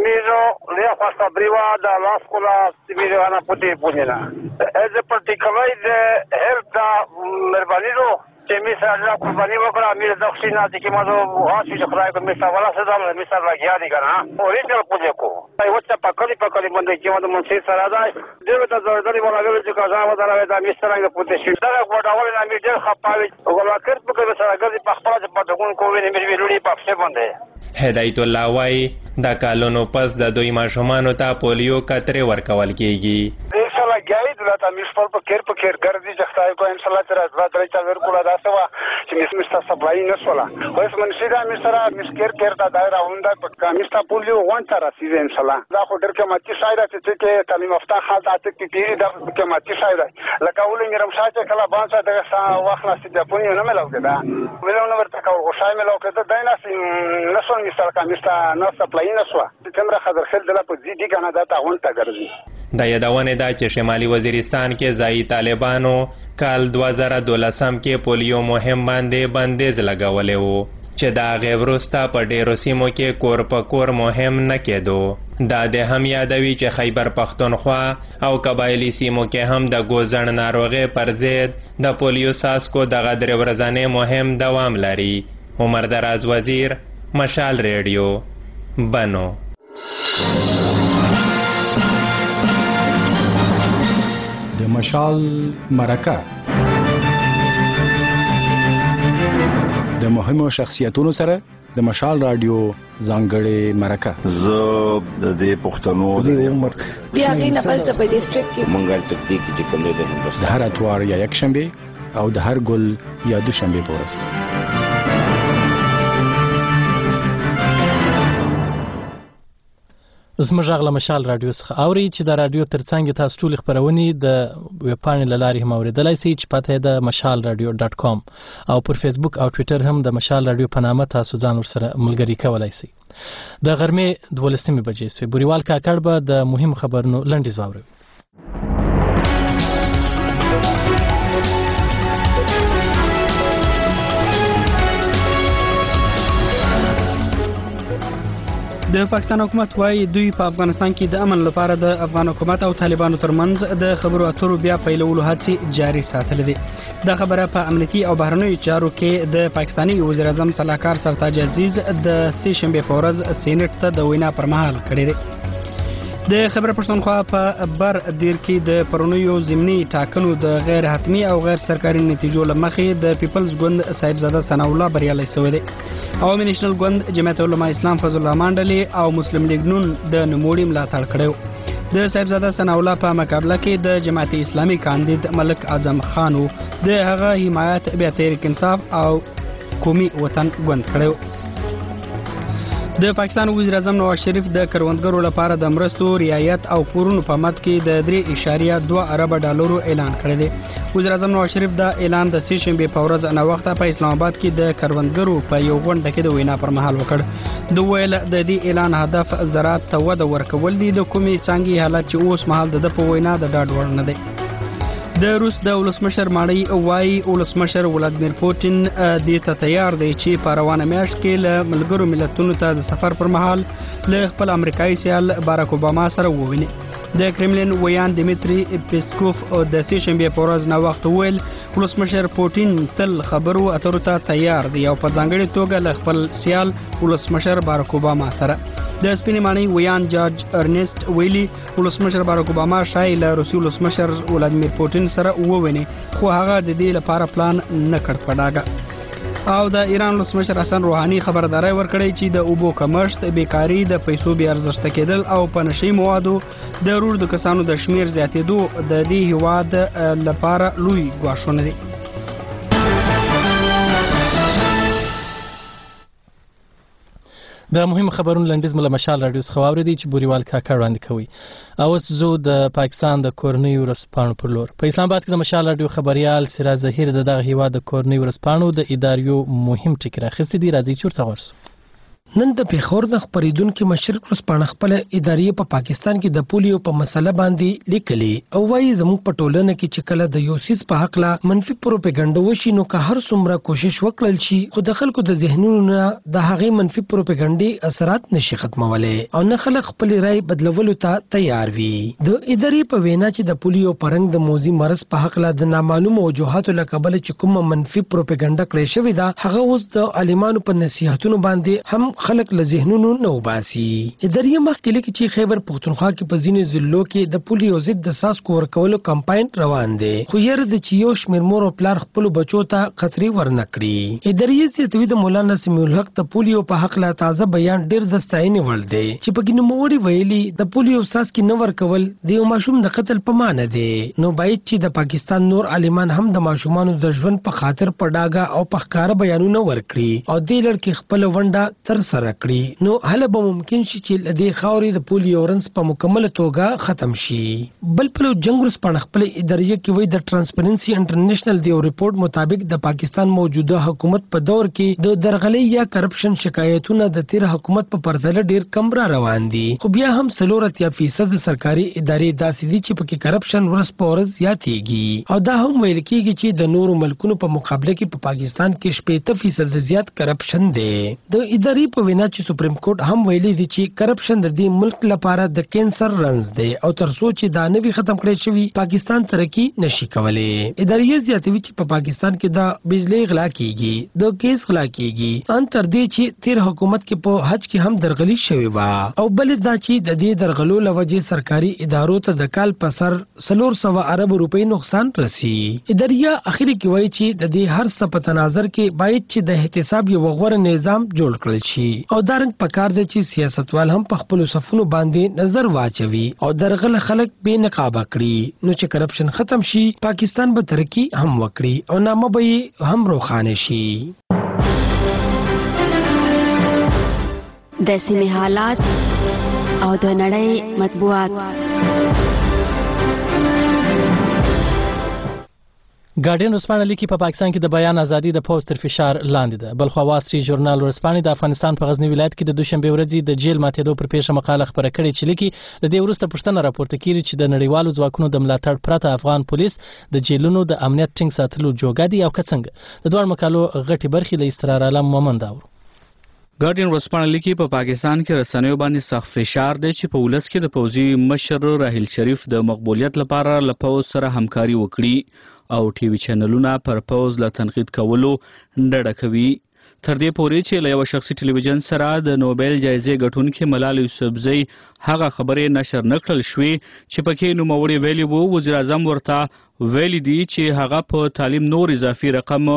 Questa privata, la scuola si vive puti punina. Eze particolari de helta merbaniro che mi sa la compagnia vokra mi doxina di che modo hasi je khrai ko mi sa wala se dal mi sa la gyani kana original pujeko ai wata pakali pakali bande che modo mon se sarada deve ta dardani wala vele che kaza wala vele da mi sa la puti shi da ko da wala mi je khapavi wala kert ko ke sa gazi pakhpala je patakun ko veni mi veli pa se bande. هدایت الله وای د کالونو پس د دوی ماشومانو ته پولیو قطرې ورکول کیږي. انشاءالله ګاید ولته مې خپل په کیر په کیر ګرځي چې خدای کو انشاءالله تر ازوا درې چا ورکولا دا سوا چې مې مستا سپلای نه سولا خو اس من سیدا مې سره مې کیر کیر دا دایره اوندا په مستا پولیو وان تر رسیدي انشاءالله دا خو ډېر قیمتي شایده چې چې تعلیم یافته خلک اته کې پیری دا قیمتي شایده لکه ولې مې رمشاته کله باندې دغه وخت نه چې په نه ملو کېدا ولونه ورته کول غوښای ملو کېدا داینه نسون مثال کامیستا نو سپلای نه سو څنګه خبر خل دلا په دې کنه دا تاون تا ګرځي. د یادونه دا چې شمالي وزیرستان کې ځایي طالبانو کال دوه زره دولسم کې پولیو مهم باندې بندیز لګولې وو چې دا غیر وروسته په ډیرو سیمو کې کور په کور مهم نه کېدو. دا د هم یادوي چې خیبر پښتونخوا او قبایلی سیمو کې هم د ګوزڼ ناروغۍ پر ضد د پولیو څاڅکو دغه درې ورځنی مهم دوام لري. عمر دراز وزیر مشال ریډیو بنو. د مشال مرکه د مهمو شخصیتونو سره د مشال رادیو ځانګړې مرکه زه د دې پښتنو د عمر بیا غي نه پس د ډیسټریکټ کې منګل تکتیک چې کوم دی د هر اتوار یا یک شنبه او د هر ګل یا دوشنبه پورس. زموږ غږ له مشال رادیو څخه اوري چې د رادیو ترڅنګ تاسو ټول خبرونه د ویب پاڼې له لارې هم اوریدلای شئ چې پته د مشال رادیو ډاټ کام او پر فیسبوک او ټوئیټر هم د مشال رادیو په نامه تاسو ځان ورسره ملګری کولای شئ. د غرمې دولسمې بجې سوې بوريوال کاکړ به د مهم خبرونو لنډیز واوروي. د پاکستان حکومت وايي دوی په افغانستان کې د امن لپاره د افغان حکومت او طالبانو ترمنځ د خبرو اترو بیا پیلولو هڅې جاري ساتلې دي. دا خبره په امنیتي او بهرنیو چارو کې د پاکستاني وزیر اعظم سلاکار سرتاج عزیز د سې شنبه په ورځ سېنات ته د وینا پر مهال کړې ده. د خبره پښتونخوا په بر دیر کې د پرونیو ضمني ټاکنو د غیر حتمی او غیر سرکاري نتیجو لمخې د پیپلز ګوند صاحبزاده ثنا الله بریالي شوی دی. عوامي نېشنل ګوند جمعیت علماء اسلام فضل الرحمن ډلې او مسلم لیگ نون د نوموړي ملاتړ کړی. د صاحبزاده ثنا الله په مقابله کې د جماعت اسلامي کاندید ملک اعظم خان د هغه حمایت بیا تحریک انصاف او قومي وطن ګوند کړی. د پاکستان وزیر اعظم نواز شریف د کروندګرو لپاره د مرستو رعایت او پورونو په مد کې د درې اشاریه دوه ارب ډالرو اعلان کړی دی. وزیر اعظم نواز شریف دا اعلان د سې شنبه په ورځ نه وخت په اسلام آباد کې د کروندګرو په یو غونډه کې د وینا پر مهال وکړ. د ویل د دې اعلان هدف زراعت ته وده ورکول دي، د کومي څنګه حالت چې اوس مهال د په وینا د ډاډ وړ نه دی. د روس د ولسمشر ماړی وایي ولسمشر ولادیمیر پوتین دې ته تیار دی چې په روانه میاشت کې له ملګرو ملتونو ته د سفر پر مهال له خپل امریکایي سیال باراک اوباما سره وویني. د کرملین ویان دیمیتری پیسکوف د سې شنبه په ورځ نه وخت ویل ولسمشر پوتین تل خبرو اترو ته تیار دی او په ځانګړي توګه له خپل سیال ولسمشر باراک اوباما سره. د سپینې ماڼۍ ویان جارج ارنست ویلي ولسمشر باراک اوباما شای له روسي ولسمشر ولادیمیر پوتین سره وویني، خو هغه د دې لپاره پلان نه کړ په ډاګه. او د ایران ولسمشر حسن روحاني خبرداري ورکړی چې د اوبو کمښت، بیکاری، د پیسو بې ارزښته کېدل او په نشي موادو د روږدو کسانو د شمیر زیاتېدو د دې هیواد لپاره لوی ګواښونه دي. د مهم خبرونو لنډیز مله مشال رادیو څخه واورېدی چې بوريوال کاکړ وړاندې کوي. او اوس زه د پاکستان د کورنیو ورځپاڼو پر لور. په اسلام آباد کې د مشال رادیو خبريال سراج ظهیر د دغه هیواد د کورنیو ورځپاڼو د اداریو مهم ټکی راخیستی دی. راځي چورته ورسو. نن د پیښور د خبرېدونکو مشرق ورځپاڼه خپل ادارې په پاکستان کې د پولیو په مسله باندې لیکلي او وايي زموږ په ټولنه کې چې کله د یو سیس په حق لا منفي پروپاګاندا وشي نو که هر څومره کوشش وکړل شي خو د خلکو د ذهنونو نه د هغې منفي پروپاګاندا اثرات نشي ختمولی او نه خلک خپل رائے بدلولو ته تیار وي. د ادارې په وینا چې د پولیو پرنګ د موذي مرض په حق لا د نامعلومو وجوهاتو له کبله چې کومه منفي پروپاګاندا کړې شوې ده هغه اوس د عالمانو په نصيحتونو باندې هم خلک له ذهنونو نه وباسي. ادارې مخکې لیکي چې خیبر پښتونخوا کې په ځینو ضلعو کې د پولیو ضد د څاڅکو ورکولو کمپاین روان دی، خو یره د چې یو شمېر مور او پلار خپلو بچو ته خطرې ورنه کړي. ادارې زیاتوي د مولانا سمیع الحق د پولیو په حق لا تازه بیان ډېر د ستاینې وړ دی چې پکې نوموړي ویلي د پولیو څاڅکي نه ورکول د یو ماشوم د قتل په معنی دی. نو باید چې د پاکستان نور عالمان هم د ماشومانو د ژوند په خاطر په ډاګه او په ښکاره بیانونه ورکړي او دې لړ کې خپل ونډه تر سره کړي. نو هله به ممکن شي چې لدې خاورې د پولیو رنس په مکمل توګه ختم شي. بل پلو جنگ ورځپاڼه خپل ادارې کې وایي د ټرانسپرنسي انټرنیشنل د یو ریپورت مطابق د پاکستان موجوده حکومت په دور کې د درغلۍ یا کرپشن شکایتونه د تیر حکومت په پرتله ډیر کم را روان دي، خو بیا هم څلور اتیا فیصد سرکاري ادارې داسې دي چې پکې کرپشن ورځ په ورځ زیاتېږي او دا هم ویل کېږي چې د نورو ملکونو په مقابله کې په پاکستان کې شپېته فیصد زیات کرپشن دی. د ادارې په وینا چې سپریم کورټ هم ویلي دي چې کرپشن د دې ملک لپاره د کینسر رنز دی او تر څو چې دا نوی ختم کړی شوی پاکستان ترقی نشي کولی. ادارې زیاتوي چې په پاکستان کې د بجلی غلا کیږي، د کیس غلا کیږي، ان تر دې چې تیر حکومت کې په حج کې هم درغلي شوی و او بل دا چې د دې درغلو لوجې سرکاري ادارو ته د کال په سر څلور سوه ارب روپۍ نقصان رسی. ادارې اخري کې وایي چې د دې هر څه په تناظر کې باید چې د احتساب یو غوره نظام جوړ کړل شي او دارنګ پکار دی چې سیاستوال هم په خپل صفونو باندې نظر واچوي او درغله خلک بې نقابه کړي نو چې کرپشن ختم شي پاکستان به ترقی هم وکړي او نامه به هم روښانه شي. د سیمې حالات او د نړۍ مطبوعات. ګارډین ورځپاڼه لیکي په پاکستان کې د بیان ازادي د پوز تر فشار لاندې ده. بلخوا وال سټریټ ژورنال ورځپاڼه د افغانستان په غزنی ولایت کې د دوشنبه ورځې د جیل ماتېدو پر پیښه مقاله خبره کړې چې لیکي د دې وروسته پوښتنه راپورته کیږي چې د نړیوالو ځواکونو د ملاتړ پرته افغان پولیس د جیلونو د امنیت ټینګ ساتلو جوګه دي او که څنګه. د دوه مقالو غټي برخې له استرار عالم مومند اورو. ګارډین ورځپاڼه لیکي په پاکستان کې رسنیو باندې سخت فشار دی چې په ولس کې د پوځي مشر راحیل شریف د مقبولیت لپاره له پوځ سره همکاري وکړي او ټي وي چینلونه پر پوز له تنقید کولو ډډه کوي. تر دې پورې چې له یو شخصي ټلویزیون سره د نوبل جایزې ګټونکي ملال یوسفزۍ هغه خبرې نشر نکړل شوې چې پکې نوموړي ویلي وو وزیر اعظم ورته ویلي دي چې هغه په تعلیم نور اضافي رقم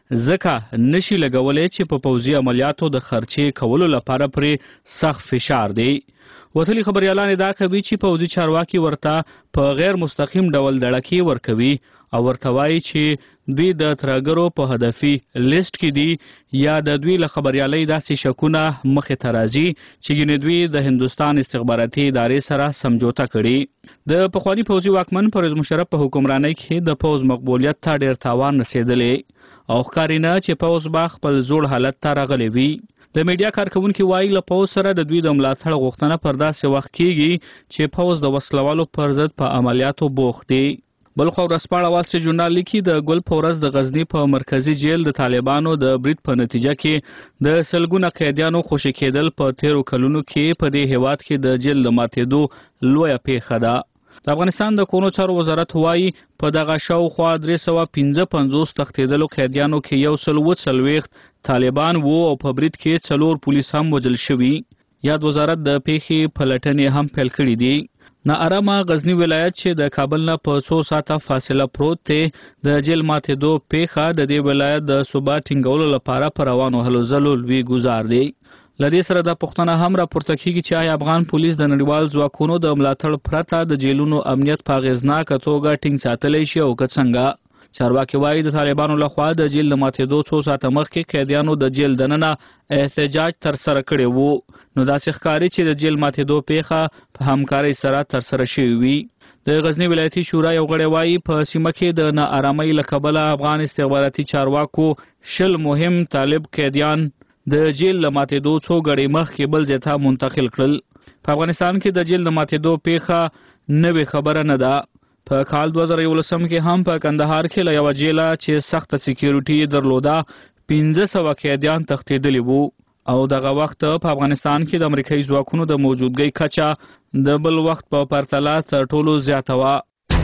ځکه نشي لګولی چې په پوځي عملیاتو د خرچې کولو لپاره پرې سخت فشار دی. وتلي خبريالان دا کوي چې پوځي چارواکي ورته په غیر مستقیم ډول دړکې ورکوي او ورته وایي چې دوی د ترهګرو په هدفي لیست کې دي یا د دوی له خبريالۍ داسې شکونه مخې ته راځي چې ګینې دوی د هندوستان استخباراتي ادارې سره سمجوته کړي. د پخواني پوځي واکمن پرویز مشرف په حکمرانۍ کې د پوځ مقبولیت ته ډیر تاوان رسېدلی او ښکاري نه چې پوځ به خپل زوړ حالت ته راغلی وي. د میډیا کارکونکي وایي له پوځ سره د دوی د ملاتړ غوښتنه پر داسې وخت کیږي چې پوځ د وسلوالو پر ضد په عملیاتو بوخت دی. بلخوا ورځپاڼه وال سټریټ ژورنال لیکي د ګل په ورځ د غزنی په مرکزی جیل د طالبانو د برید په نتیجه کې د سلګونه قیدیانو خوشي کېدل په تیرو کلونو کې په دې هیواد کې د جیل د ماتېدو لویه پیښه ده. د افغانستان د کورونو چارو وزارت وایي په دغه شاوخوا درې سوه پنځه پنځوس تښتېدلو قیدیانو کې یو سل اووه څلوېښت طالبان وو او په برید کې څلور پولیس هم وژل شوي. یاد وزارت د پیښې پلټنې هم پیل کړي دي. ناارامه غزنی ولایت چې د کابل نه په څو ساعته فاصله پروت دی د جیل ماتېدو پیښه د دې ولایت د ثبات ټینګولو لپاره په روانو هلو ځلو لوی ګزار دی. له دې سره دا پوښتنه هم راپورته کیږي چې آیا افغان پولیس د نړیوال ځواکونو د ملاتړ پرته د جیلونو امنیت په اغېزناکه توګه ټینګ ساتلی شي او که څنګه. چارواکي وایي د طالبانو لخوا د جیل د ماتېدو څو ساعته مخکې قیدیانو د جیل دننه احتجاج ترسره کړی وو. نو داسې ښکاري چې د جیل ماتېدو پیښه په همکارۍ سره ترسره شوې وي. د غزنی ولایتي شورا یو غړی وایي په سیمه کې د ناارامۍ له کبله افغان استخباراتي چارواکو شل مهم طالب قیدیان د جیل له ماتېدو څو غړي مخکې بل ځای ته منتقل کړل. په افغانستان کې د جیل د ماتېدو پیښه نوې خبره نه ده. په کال دوه زره یولسم کې هم په کندهار کې له یوه جیله چې سخته سکیورټي درلوده پنځه سوه قیدیان تښتېدلي وو او دغه وخت په افغانستان کې د امریکایي ځواکونو د موجودګۍ کچه د بل وخت په پرتله تر ټولو زیاته وه.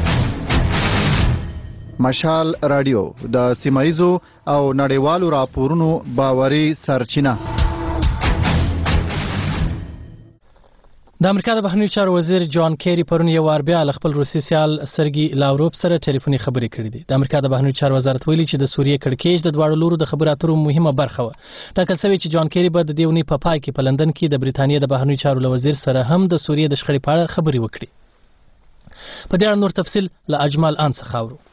مشال رادیو د سیمایزو او نړیوالو راپورونو باوري سرچینه. د امریکا د بهرنیو چارو وزیر جان کیری پرون یو وار بیا له خپل روسي سیال سرګي لاوروف سره ټلیفوني خبرې کړې دي. د امریکا د بهرنیو چارو وزارت ویلي چې د سوریې کړکېچ د دواړو لورو د خبرو اترو مهمه برخه وه. ټاکل شوی چې جان کیری به د دې اونۍ په پای کې په لندن کې د بریتانیا د بهرنیو چارو له وزیر سره هم د سوریې د شخړې په اړه خبرې وکړي. په دې اړه نور تفصیل له اجمال ان څخه اورو.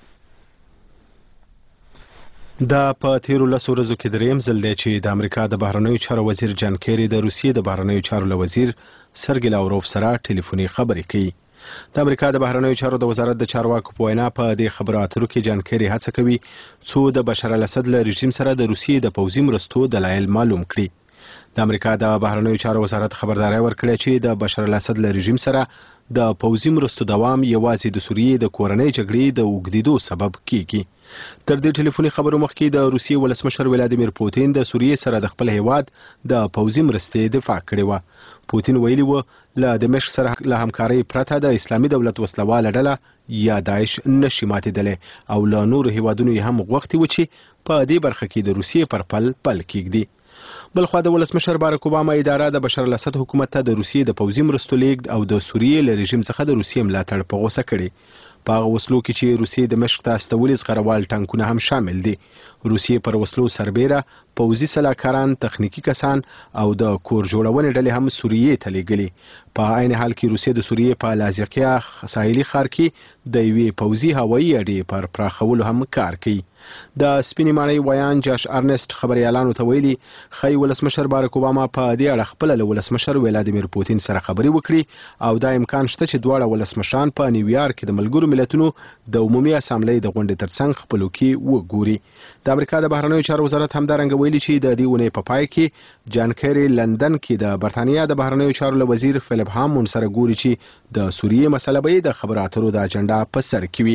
دا په تیرو لسو ورځو کې درېیم ځل دی چې د امریکا د بهرنیو چارو وزیر جان کیری د روسیې د بهرنیو چارو له وزیر سرګي لاوروف سره ټلیفوني خبرې کوي. د امریکا د بهرنیو چارو د وزارت د چارواکو په وینا په دې خبرو اترو کې جان کیری هڅه کوي څو د بشار الاسد له رژیم سره د روسیې د پوځي مرستو دلایل معلوم کړي. د امریکا د بهرنیو چارو وزارت خبرداري ورکړه چې د بشار الاسد له رژیم سره د پوځي مرستو دوام یوازې د سوریې د کورنۍ جګړې د اوږدېدو سبب کیږي. تر دې ټلیفوني خبرو مخکې د روسیې ولسمشر ولادیمیر پوتین د سوریې سره د خپل هیواد د پوځي مرستې دفاع کړې وه. پوتین ویلي و له دمشق سره له همکارۍ پرته د اسلامي دولت وسلواله ډله یا داعش نشي ماتېدلی او له نورو هیوادونو یې هم غوښتي و چې په دې برخه کې د روسیې پر پل پل کیږدي. بلخوا د ولسمشر باراک اوباما اداره د بشار الاسد حکومت ته د روسیې د پوځي مرستو لیږد او د سوریې له رژیم څخه د روسیې ملاتړ په غوسه کړي. په هغه وسلو کې چې روسیې د مشق ته استولي زغروال ټانکونه هم شامل دي. روسیې پر وسلو سربیره پوځي سلاکاران، تخنیکی کسان او د کور جوړونې ډلې هم سوریې ته لیږلي. په عین حال کې روسیې د سوریې په لازقیه ساحلي ښار کې د یوې پوځي هوایي اډې پر پراخولو هم کار کوي. د سپینې ماڼۍ ویان جاش ارنسټ خبریالانو ته ویلي ښایي ولسمشر باراک اوباما په دې اړه خپله له ولسمشر ولادیمیر پوتین سره خبرې وکړي او دا امکان شته چې دواړه ولسمشران په نیویارک کې د ملګرو ملتونو د عمومي اسامبلۍ د غونډې ترڅنګ خپلو کې وګوري. د امریکا د بهرنیو چارو وزارت همدارنګه ویلي چې د دې اونۍ په پای کې جان کیری لندن کې د برتانیا د بهرنیو چارو له وزیر فلیپ هامون سره ګوري چې د سوریې مسله به د خبرو اترو د اجنډا په سر کې وي.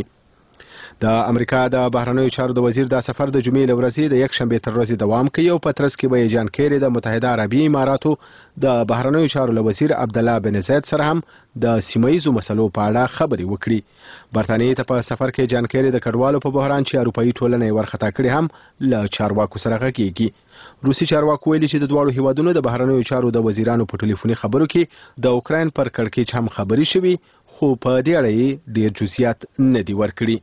د امریکا د بهرنیو چارو د وزیر دا سفر د جمعې له ورځې د یک شنبې تر ورځې دوام کوي او په ترڅ کې به جان کیری د متحده عربي اماراتو د بهرنیو چارو له وزیر عبدالله بن زید سره هم د سیمه‌ییزو مسلو په اړه خبرې وکړي. برتانیې ته په سفر کې جان کیری د کډوالو په بحران چې اروپایي ټولنه یې ورخطا کړې هم له چارواکو سره غږیږي. روسي چارواکو ویلي چې د دواړو هیوادونو د بهرنیو چارو د وزیرانو په ټلیفوني خبرو کې د اوکراین پر کړکېچ هم خبرې شوي خو په دې اړه یې ډېر جزئیات نه دي ورکړي.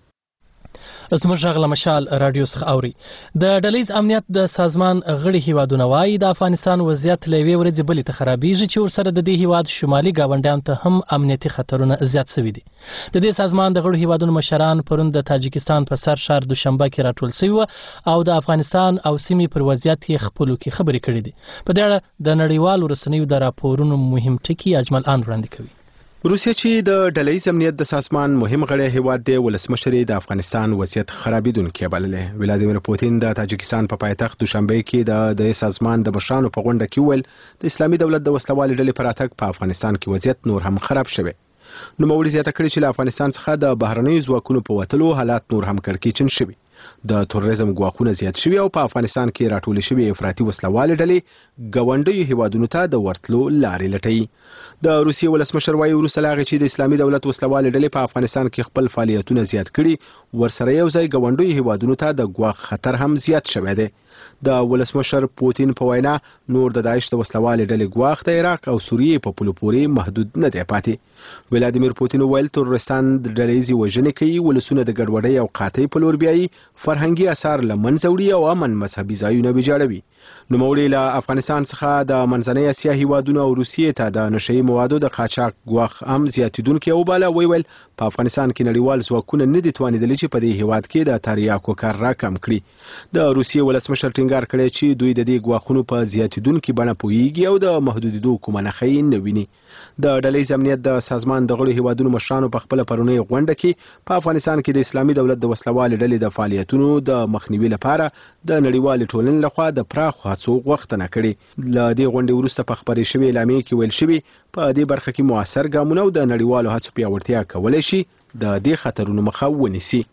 زموږ غږ له مشال راډیو څخه اوري. د ډلیز امنیت د سازمان غړي هیوادونه وایي د افغانستان وضعیت له یوې ورځې بلې ته خرابېږي چې ورسره د دې هیواد شمالي ګاونډیانو ته هم امنیتي خطرونه زیات شوي دي. د دې سازمان د غړو هیوادونو مشران پرون د تاجکستان په سر ښار دوشنبه کې راټول شوي او د افغانستان او سیمې پر وضعیت یې خپلو کې خبرې کړې دي. په دې اړه د نړیوالو رسنیو د راپورونو مهم ټکي اجمل آن وړاندې کوي. روسیه چې د ډلیز امنیت د سازمان مهم غړی هیواد دی ولسمشر د افغانستان وضعیت خرابیدونکی بللی. ولادیمیر پوتین د تاجکستان په پایتخت دوشنبه کې د د سازمان د مشرانو په غونډه کې ویل د اسلامي دولت د وسلوالې ډلې پر راتګ په افغانستان کې وضعیت نور هم خراب شوی. نوموړي زیاته کړې چې له افغانستان څخه د بهرنیو ځواکونو په وتلو حالات نور هم کړکېچن شوي. د تروریزم ګواښونه زیات شوي او په افغانستان کې راټولې شوي افراطي وسلوالې ډلې ګاونډیو هیوادونو ته د ورتلو لارې لټوي. د روسیې ولسمشر وایي وروسته له هغې چې د اسلامي دولت وسلوالې ډلې په افغانستان کې خپل فعالیتونه زیات کړي ورسره یو ځای ګاونډیو هیوادونو ته د ګواښ خطر هم زیات شوی دی. د ولسمشر پوتین په وینا نور د داعش د وسلوالې ډلې ګواښ د عراق او سوریې په پولو پورې محدود نه دی پاتې. ولادیمیر پوتین ویل تروریستان د ډلهییزې وژنې کوي، ولسونه د ګډوډۍ او قحطۍ په لور بیایي، فرهنګي اثار له منځه وړي او امن مذهبي ځایونه ویجاړوي. نوموړي له افغانستان څخه د منځنۍ اسیا هیوادونو او روسیې ته د نشهیي موادو د قاچاق ګواښ هم زیاتېدونکی وباله. ویل په افغانستان کې نړیوال ځواکونه نه دي توانېدلي چې په دې هیواد کې د تریاکو کار راکم کړي. د روسیې ولسمشر ټینګار کړی چې دوی د دې ګواښونو په زیاتېدونکي بڼه پوهیږي او د محدودېدو کومه نښه یې نه ویني. د ډلیز امنیت د سازمان د غړو هیوادونو مشرانو په خپله پرونۍ غونډه کې په افغانستان کې د اسلامي دولت د وسلوالې ډلې د فعالیتونو د مخنیوي لپاره د نړیوالې ټولنې لخوا د پراخو هڅو غوښتنه کړې. له دې غونډې وروسته په خپرې شوې اعلامیې کې ویل شوي په دې برخه کې مؤثر ګامونه او د نړیوالو هڅو پیاوړتیا کولی شي د دې خطرونو مخه ونیسي.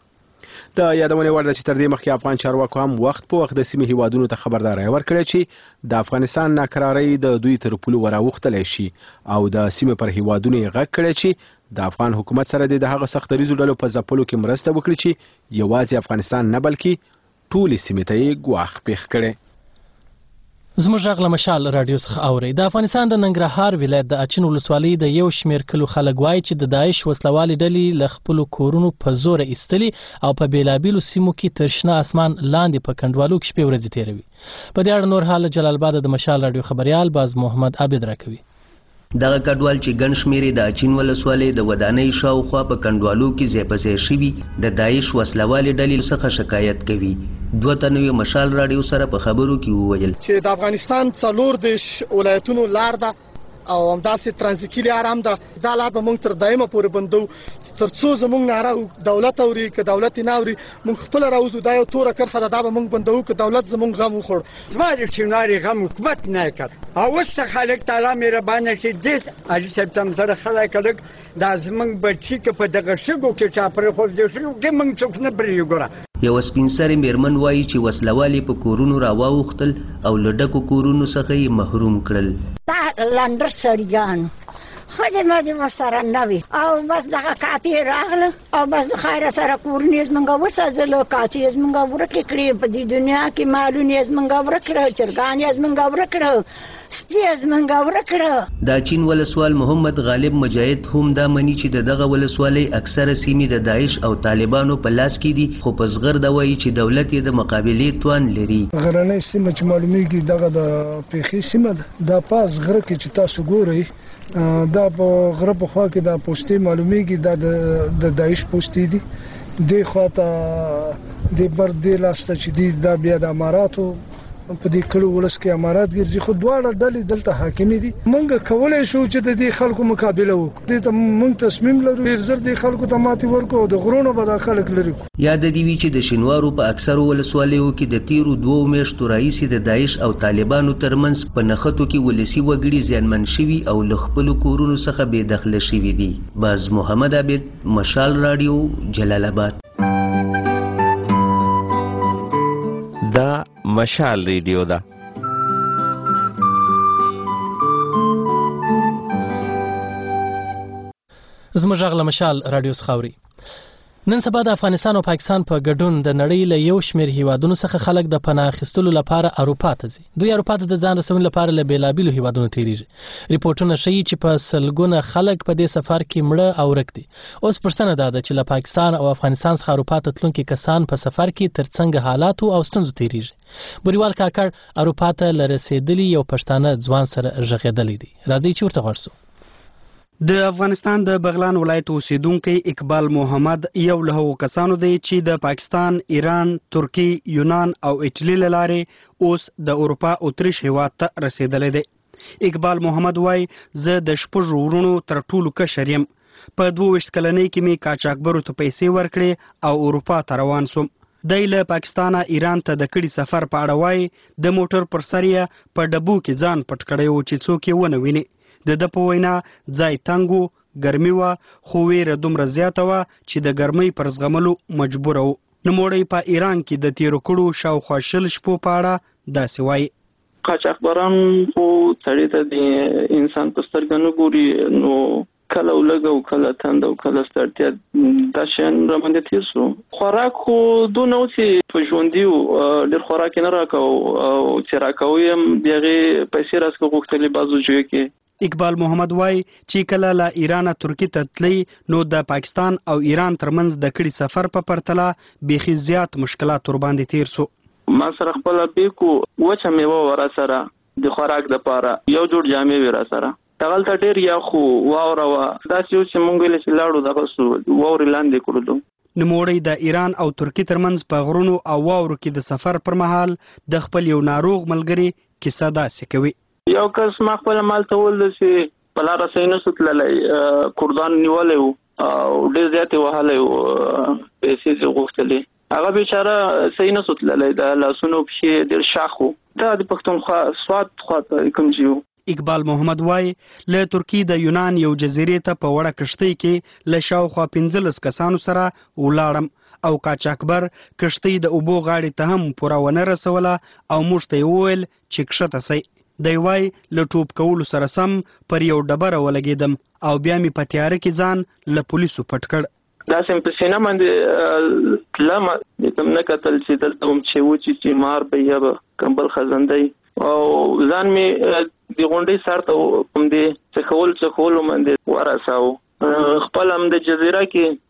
د یادونې وړ ده چې تر دې مخکې افغان چارواکو هم وخت په وخت د سیمې هیوادونو ته خبرداری ورکړی چې د افغانستان ناکرارۍ د دوی تر پولو وراوښتلی شي او د سیمې پر هیوادونو یې غږ کړی چې د افغان حکومت سره د هغه سختدریزو ډلو په ځپلو کې مرسته وکړي چې یوازې افغانستان نه بلکې ټولې سیمې ته یې ګواښ پېښ کړی. زموږ غږ له مشال راډیو څخه اورئ. د افغانستان د ننګرهار ولایت د اچین ولسوالۍ د یو شمېر کلو خلک وایي چې د داعش وسلوالې ډلې له خپلو کورونو په زوره ایستلي او په بېلابېلو سیمو کې تر شنه اسمان لاندې په کنډوالو کې شپې ورځې تېروي. په دې اړه نور حال جلال آباد د مشال راډیو خبریال باز محمد عابد راکوي. دغه کډوال چې ګڼ شمېرې د اچین ولسوالۍ د ودانۍ شاوخوا په کنډوالو کې ځای په ځای شوي د داعش وسلوالې ډلې څخه شکایت کوي. دوه تنه یې مشال راډیو سره په خبرو کې وویل چې د افغانستان څلور دېرش ولایتونو لار ده او همداسې ترانزیتي لار هم ده. دا لار به موږ تر دایمه پورې بندو تر څو زموږ ناره دولت اوري که دولت نه اوري موږ خپله راوځو. دا یو توره کرښه ده، دا به موږ بندوو که دولت زموږ غم وخوړ. زما د چینارې غم حکومت نه کړ او اوس ته خلک تعالی مهربانه چې دې حاجي صاحب ته هم زړه ښه کړک دا زموږ بچي که په دغه شګو کې چا پرېښودل شوي کې موږ څوک نه پرېږدي. ګوره یو سپین سرې میرمن وایي چې وسلوالې په کورونو راواوښتل او له ډکو کورونو څخه یې محروم کړل. دا لنډر سړیان ښځې مزې ورسره نه وي او بس دغه کاپې راغله او بس د خیره سره کورونه یې زموږ وساتلو، کاسې یې زموږ ورکې کړې، په دې دنیا کې مالونه یې زموږ ورک کړه، چرګان یې زموږ ورک کړه. سپیز منګه ورکړه. دا چین ولسوال محمد غالب مجاهد هم دا مني چې د دغه ولسوالۍ اکثره سیمې د داعش او طالبانو په لاس کې دي، خو په زغر دا وایي چې دولت یې د مقابلې توان لري. غرنۍ سیمه چې معلومیږي دغه د پیخي سیمه ده، دا پاس غره کې چې تاسو ګورئ دا په غره په خوا کې دا پوسټې معلومیږي دا د داعش پوسټې دي. د خواته د بر د لاسته چې دی دا بیا د اماراتو په دې کلو ولس کې امارات ګرځي، خو دواړه ډلې دلته حاکمې دي. موږ کولای شو چې د دې خلکو مقابله وکړو. دې ته موږ تصمیم لرو ډېر زر دې خلکو ته ماتې ورکړو او د غرونو به دا خلک لري کړو. یاد دې وي چې د شینوارو په اکثرو ولسوالیو کې د تیرو دوو میاشتو راهیسې د داعش او طالبانو ترمنځ په نښتو کې ولسي وګړي زیانمن شوي او له خپلو کورونو څخه بې دخله شوي دي. باز محمد عابد، مشال راډیو، جلال آباد. دا مشال ریډیو ده. زموږ غږ له مشال راډیو څخه اوري. نن سبا د افغانستان او پاکستان په ګډون د نړۍ له یو شمېر هیوادونو څخه خلک د پناه اخیستلو لپاره اروپا ته ځي. دوی اروپا ته د ځان رسونې لپاره له بېلابېلو هیوادونو تیریږي. ریپورټونه ښیي چې په سلګونه خلک په دې سفر کې مړه او ورک دي. اوس پوښتنه دا ده چې له پاکستان او افغانستان څخه اروپا ته تلونکي کسان په سفر کې تر څنګه حالاتو او ستونزو تیریږي. بوریوال کاکړ اروپا ته له رسېدلي یو پښتانه ځوان سره غږېدلی دی. راځئ چې ورته غوږ شو. د افغانستان د بغلان ولایت اوسیدونکی اقبال محمد یو له هغو کسانو دی چې د پاکستان، ایران، ترکی، یونان او ایټالي له لارې اوس د اروپا اتریش هیواد ته رسېدلی دی. اقبال محمد وایي زه د شپږو وروڼو تر ټولو کشر یم. په دوه ویشت کلنۍ کې مې قاچاقبرو ته پیسې ورکړې او اروپا ته روان سوم. دی له پاکستانه ایران ته د کړي سفر په اړه وایي د موټر پر سر یې په ډبو کې ځان پټ کړی و چې څوک یې ونه ویني. د ده په وینا ځای تنګ و، ګرمي وه، خو ویره دومره زیاته وه چې د ګرمۍ پر زغملو مجبوره و. نوموړی په ایران کې د تیرو کړو شاوخوا شل شپو په اړه داسې وایي. قاچاقبران خو سړي ته د انسان په سترګه نه ګوري، نو کله ولګه او کله تند او کله ستړتیا دا شیان راباندې تېر سو. خوراک خو دونه و چې په ژوندي و، ډېر خوراک یې نه راکوو او چې راکوو یې د هغې پیسې راڅخه غوښتلې بعضو ځایو کې. اقبال محمد وایي چې کله له ایرانه ترکي ته تللی نو د پاکستان او ایران ترمنځ د کړي سفر په پرتله بیخي زیات مشکلات ورباندې تیر سو. ما سره خپله بیکو وچه میوه وه راسره د خوراک دپاره، یو جوړ جامې وې راسره. دغلته ډېر یخ و، واوره وه، داسې و چې مونږ ویلې چې لاړو دغه سو واورې لاندې کړلو. نوموړی د ایران او ترکي ترمنځ په غرونو او واورو کې د سفر پر مهال د خپل یو ناروغ ملګري کیسه داسې کوي. یو کس ما خپل مال ته ول چې په لاره صحیح نشو تللی، کردان نیولی و او ډېر زیات یې وهلی و، پیسې یې غوښتلې. هغه بیچاره صحیح نشو تللی، د لاسونو پښې ډېر شاخ و. دا د پښتونخوا سوات خواته کوم ځای و. اقبال محمد وایي له ترکي د یونان یو جزیرې ته په وړه کښتۍ کې له شاوخوا پنځلس کسانو سره ولاړم او قاچاقبر کښتۍ د اوبو غاړې ته هم پوره ونه رسوله او موږ ته یې وویل چې کښته سئ. دی وایي له ټوپ کولو سره سم پر یو ډبره ولګېدم او بیا مې په تیاره کې ځان له پولیسو پټ کړ. داسې مې په سینه باندې تلم، کوم نه کتل چې دلته هم چې و چې مار به یا به کمبل خزندی او ځان مې د غونډۍ سر ته کوم دی څخول څخولو باندې ورساو. خپل هم د جزیره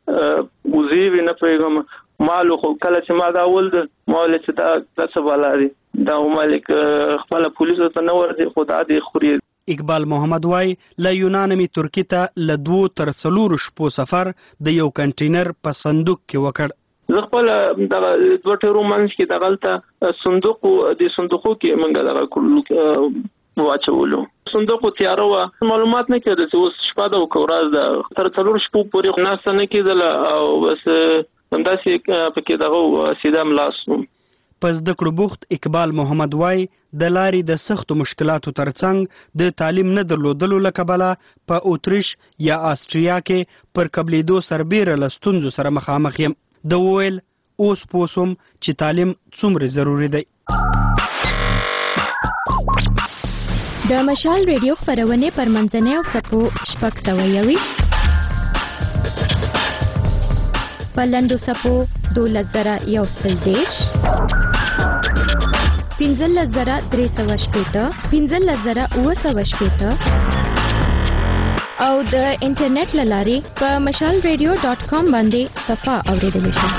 کې وزې وي نه پوهېږم مالو، خو کله چې ما دا ولد ما ویل چې دا دا څه بلا دی، دا مالک خپل پولیسو ته نه ورځي، خو دا دی خوري. اقبال محمد وایي له یونان مې ترکي ته له دوو تر څلورو شپو سفر د یو کنټینر په صندوق کې وکړ. زه خپل دغه دوه ټیرو منځ کې دغلته صندوق د صندوقو کې موږ دغه کړلو واچولو. صندوق تیاره وه، معلومات نه کېده چې اوس شپه ده او که ورځ ده. تر څلور شپو پورې ناسته نه کېدله او بس همداسې پکې دغه سیده ملاس وم. په زده کړو بوخت اقبال محمد وایي د لارې د سختو مشکلاتو ترڅنګ د تعلیم نه درلودلو له کبله په اتریش یا آسټریا کې پر قبلېدو سربیره له ستونزو سره مخامخ یم. ده وویل اوس پوه سوم چې تعلیم څومره ضروري دی. د مشال ریډیو خپرونې پر منځنۍ او څپو شپږ سوه یوویشت، په لنډو څپو دولس زره یو سل دېرش، پنځلس زره درې سوه شپېته، پنځلس زره اووه سوه شپېته او د انټرنیټ له لارې په مشال ریډیو ډاټ کام باندې صفحه اوریدلی شئ.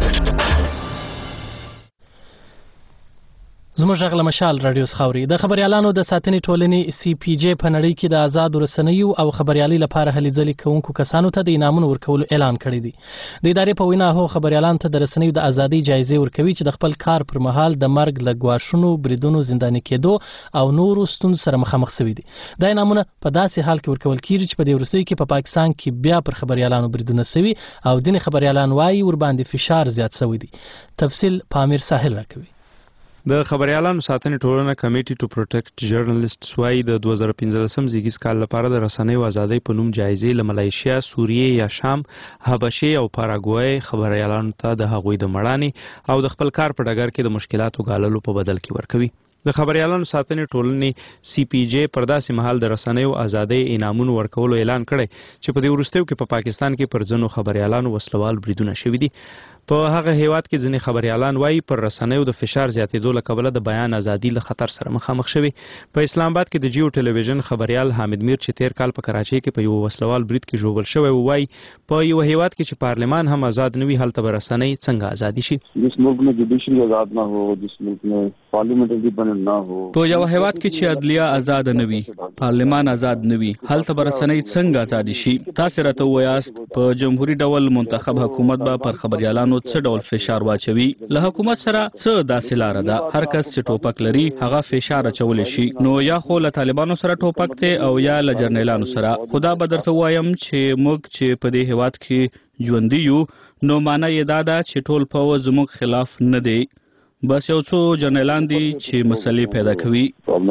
زموږ غږ له مشال راډیو څخه اوري. د خبریالانو د ساتنې ټولنې سی پی جې په نړۍ کې د آزادو رسنیو او خبریالۍ لپاره هلې ځلې کوونکو کسانو ته د انعامونو ورکولو اعلان کړی دی. د ادارې په وینا هغو خبریالانو ته د رسنیو د ازادۍ جایزې ورکوي چې د خپل کار پر مهال د مرګ له ګواښونو، بریدونو، زنداني کېدو او نورو ستونزو سره مخامخ شوي دي. دا انعامونه په داسې حال کې ورکول کیږي چې په دې وروستیو کې په پا پاکستان کې بیا پر خبریالانو بریدونه شوي او ځینې خبریالان وایي ورباندې فشار زیات شوی دی. تفصیل پامیر ساحل راکوي. د خبریالانو ساتنې ټولنه کمیټي ټو پروټیکټ جرنالیسټس وايي د دوه زره پنځلسم زیږیز کال لپاره د رسنیو ازادۍ په نوم جایزې له ملایشیا، سوریې یا شام، حبشې او پاراګوای خبریالانو ته د هغوی د مړانې او د خپل کار په ډګر کې د مشکلاتو ګاللو په بدل کې ورکوي. د خبریالانو ساتنې ټولنې سی پی جې پر داسې مهال د رسنیو ازادۍ انعامونو ورکولو اعلان کړی چې په دې وروستیو کې په پا پاکستان کې پر ځینو خبریالانو وسلوال بریدونه شوي دي. په هغه هیواد کې ځینې خبریالان وایي پر رسنیو د فشار زیاتېدو له کبله د بیان ازادي له خطر سره مخامخ شوي. په اسلام آباد کې د جیو ټلویزیون خبریال حامد میر چې تیر کال په کراچۍ کې په یو وسلوال برید کې ژوبل شوی و، وایي په یو هیواد کې چې پارلمان هم آزاد نه وي هلته به رسنۍ څنګه ازادي شي. جس ملک میں جوډیشری آزاد نہ ہو، جس ملک میں پارلیمنٹ انڈیپینڈنٹ نہ ہو، په یو هیواد کې چې عدلیه آزاد نه وي، پارلمان آزاد نه وي، هلته به رسنۍ څنګه ازادي شي. تاسو راته وایاست په جمهوریت ډول منتخب حکومت به پر خبریالانو څه ډول فشار واچوي؟ له حکومت سره څه داسې لار ده؟ هر کس چې ټوپک لري هغه فشار اچولی شي. نو یا خو له طالبانو سره ټوپک دی او یا له جرنیلانو سره. خدا به درته وایم چې موږ چې په دې هیواد کې ژوندي یو نو معنی یې دا ده چې ټول پوځ زموږ خلاف نه دی، بس یو څو جرنیلان دي چې مسلې پیدا کوي.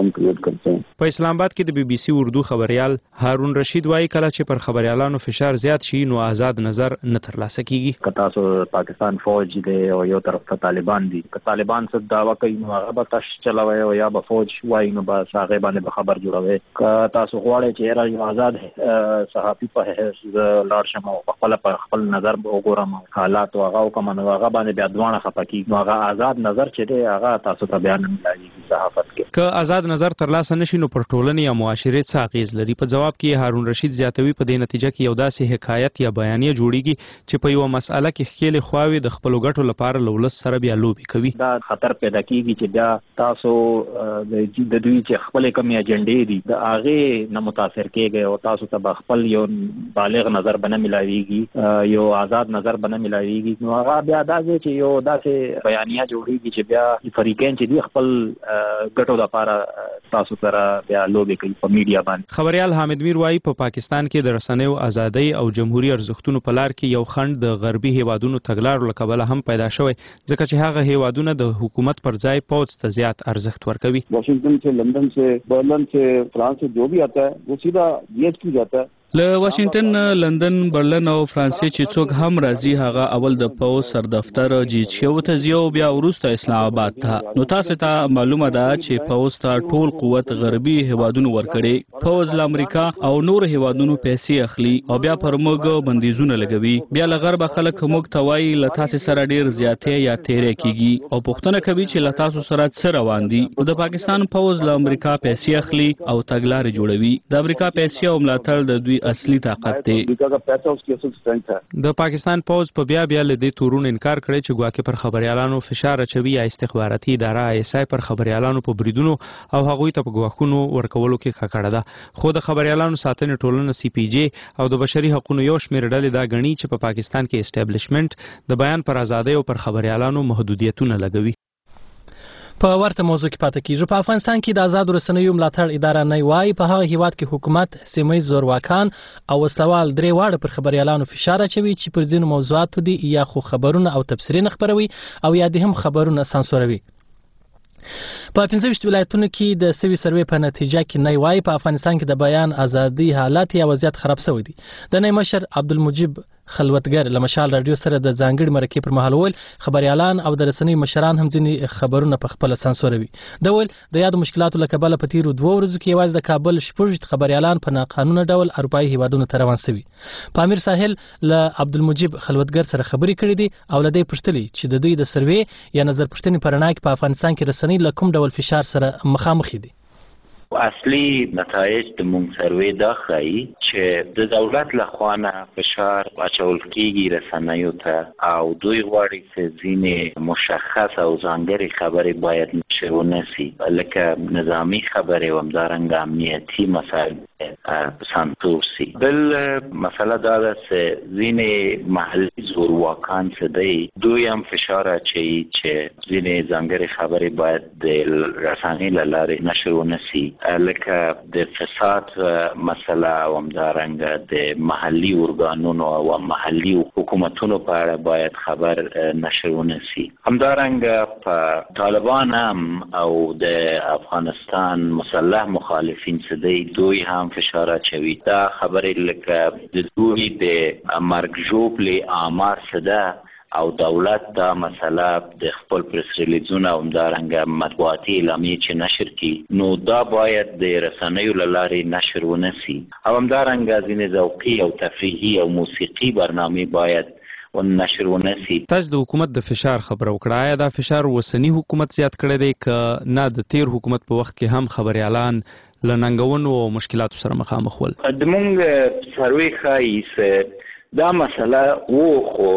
په اسلام آباد کې د بي بي سي اردو خبریال هارون رشید وایي کله چې پر خبریالانو فشار زیات شي نو آزاد نظر نه ترلاسه کیږي. که تاسو پاکستان فوج دی او یو طرف ته طالبان دي، که طالبان څه دعوا کوي نو هغه به تاسو چلوي او یا به فوج وایي نو به هغه باندې به خبر جوړوي. که تاسو غواړئ چې را یو آزاد صحافي په حیث لاړ شم او خپل پر خپل نظر وګورم حالات او هغه کوم نو هغه باندې بیا دوانه خپکی نو هغه آزاد نظر چې دی هغه تاسو ته بیان نه لایي صحافت کې. که آزاد نظر ترلاسه نشي نو پر ټولنې یا معاشرې څه اغیز لري؟ په جواب کې هارون رشید زیاتوي په دې نتیجه کې یو داسې حکایت یا بیانیه جوړیږي چې په یو مسأله کې ښکېلې خواوې د خپلو ګټو لپاره له ولس سره بیا لوبې کوي. دا خطر پیدا کیږي چې بیا تاسو د دوی چې خپل کومې اجنډې دي د هغې نه متاثر کېږئ او تاسو ته به خپل یو بالغ نظر به نه ملاویږي، یو آزاد نظر به نه ملاویږي. نو هغه بیا دا چې یو داسې بیانیه جوړیږي چې بیا فریقین چې دی خپل ګټو لپاره تاسو سره بیا لوبې کوي په میډیا باندې. خبریال حامد میر وایي په پاکستان کې د رسنیو ازادۍ او جمهوریت ارزښتونو په لار کې یو خنډ د غربي هیوادونو تګلارو له کبله هم پیدا شوی، ځکه چې هغه هیوادونه د حکومت پر ځای پوځ ته زیات ارزښت ورکوي. واشنگټن سے، لندن سے، برلن سے، فرانس سے جو بھی آتا ہے وہ سیدھا ڈی ایچ کیو جاتا ہے. له واشنگټن، لندن، برلن او فرانسې چې څوک هم راځي هغه اول د پوځ سر دفتر جی ایچ کیو ته ځي او بیا وروسته اسلام آباد ته. نو تاسو ته معلومه ده چې پوځ ته ټول قوت غربي هیوادونو ورکړي. پوځ له امریکا او نور هیوادونو پیسې اخلي او بیا پر موږ بندیزونه لګوي. بیا له غرب خلک موږ ته وایي له تاسو سره ډیر زیاتې یا تیرې کیږي او پوښتنه کوي چې له تاسو سره څه روان دي. د پاکستان پوځ له امریکا پیسې اخلي او تګلارې جوړوي. د امریکا پیسې او ملاتړ د دوی اصلي طاقت دی. د پاکستان پوځ په بیا بیا له دې تورونو انکار کړی چې ګواکې پر خبریالانو فشار اچوي یا استخباراتي اداره آی اس آی پر خبریالانو په بریدونو او هغوی ته په ګواښونو ورکولو کې ککړه ده. خو د خبریالانو ساتنې ټولنه سی پی جې او د بشري حقوقو یو شمېر ډلې دا ګڼي چې په پا پاکستان کې اسټابلیشمنت د بیان پر ازادۍ او پر خبریالانو محدودیتونه لګوي. په ورته موضوع کې پاتې کیږو. په افغانستان کې د آزادو رسنیو ملاتړ اداره نه وایي په هغه هیواد کې حکومت، سیمه زورواکان او وسلوال درې واړه پر خبریالانو فشار اچوي چې پر ځینو موضوعاتو دي یا خو خبرونه او تبصرې نه خبروي او یا د هم خبرونه سانسوروي. په پنځه ویشت ولایتونو کې د سوي سروې په نتیجه کې نه وایي په افغانستان کې د بیان ازادي حالت یا وضعیت خراب شوی دی. د نه مشر عبدالمجید خلوتګر له مشال رادیو سره د ځانګړي مرکې پر مهال ویل خبريالان او د رسنۍ مشران هم ځینې خبرونه په خپل سانسوروي. د ویل د یادو مشکلاتو له کبله په تیرو دوه ورځو کې یوازې د کابل شپږ خبريالان په ناقانونه ډول اروپایي هیوادونو ته روان شوي. پامیر ساحل له عبدالمجید خلوتګر سره خبرې کړې دي او له دې پوښتلي چې د دوی د سروې یا نظر پوښتنې په رڼا کې په افغانستان کې رسنۍ له کوم ډول فشار سره مخامخ دي. اصلي نتایج د مونږ سروې دا ښایي چې د دولت له خوا نه فشار اچول کېږي رسنیو ته او دوی غواړي چې ځینې مشخص او ځانګړې خبرې باید نشر ونسي لکه نظامي خبرې او همدارنګه امنیتي مسایل سانسور سي. بل مسله دا ده چې ځینې محلي زورواکان چې دی دوی هم فشار اچوي چې ځینې ځانګړې خبرې باید د رسنۍ له لارې نشر ونسي لکه د فساد مسله او همدارنګه د محلي ارګانونو او محلي حکومتونو په اړه باید خبر نشر ونسي. همدارنګه په طالبان هم او د افغانستان مسلح مخالفین چې دی دوی هم فشار اچوي. دا خبرې لکه د دوی د مرګ ژوبلې آمار څه ده او دولت دا مسله د خپل پریس ریلیزونه او همدارنګه مطبوعاتي اعلامیې چې نشر کړي نو دا باید د رسنیو له لارې نشر ونسي او همدارنګه ځینې ذوقي او تفریحي او موسیقي برنامې باید ونشر ونسي. تاسو د حکومت د فشار خبره وکړه، آیا دا فشار وسنی حکومت زیات کړی دی که نه د تیر حکومت په وخت کې هم خبريالان له ننګونو او مشکلاتو سره مخامخ ول؟ د مونږ سروې ښایي چې دا مسله و خو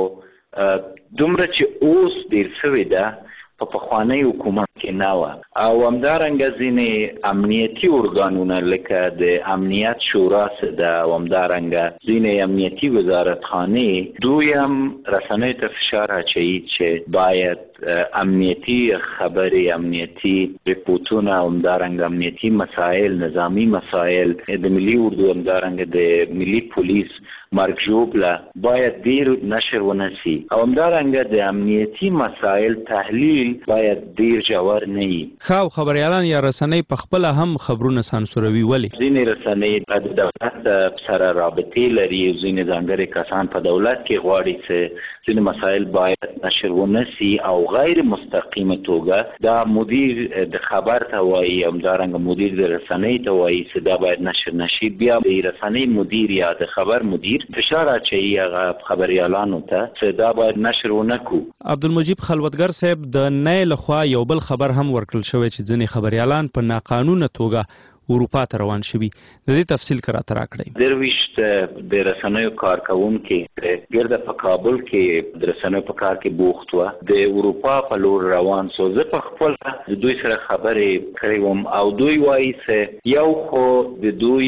دومره چې اوس ډیر شوې ده په پخوانی حکومت کې نه وه او همدارنګه ځینې امنیتي ارګانونه لکه د امنیت شورا څه ده او همدارنګه ځینې امنیتي وزارتخانې دوی هم رسنیو ته فشار اچوي چې باید امنیتي خبرې امنیتي ریپورتونه او همدارنګه امنیتي مسایل نظامی مسایل د ملي اردو همدارنګه د ملي پولیس مرګ ژوبله باید ډیر نشر ونسي او همدارنګه د امنیتي مسایل تحلیل باید ډیر جوړ نه وي. خو خبريالان یا رسنۍ په خپل هم خبرونه سانسوروي ولې؟ ځینې رسنۍ د دولت سره رابطې لري، ځینې ځانګړي کسان په دولت کې غواړي چې ځینې مسایل باید نشر ونسي او غیر مستقیمه توګه دا مدیر د خبر ته وایي همدارنګه مدیر د رسنۍ ته وایي چې دا باید نشر نشي. بیا د رسنۍ مدیر یا د خبر مدیر فشار اچوي هغه خبريالانو ته چې دا باید نشر ونکړو. عبدالمجید خلوتګر صاحب د نه لخوا یو بل خبر هم ورکړل شوی چې ځینې خبريالان په ناقانونه توګه اروپا ته روان شوي. د دې تفصیل کراته راکړئ. درویشت د رسنیو کارکونکي ګرده په کابل کې د رسنیو په کار کې بوخت و د اروپا په لور روان سو. زه په خپل د دوی سره خبرې کړې وم او دوی وایي چې یو خو د دوی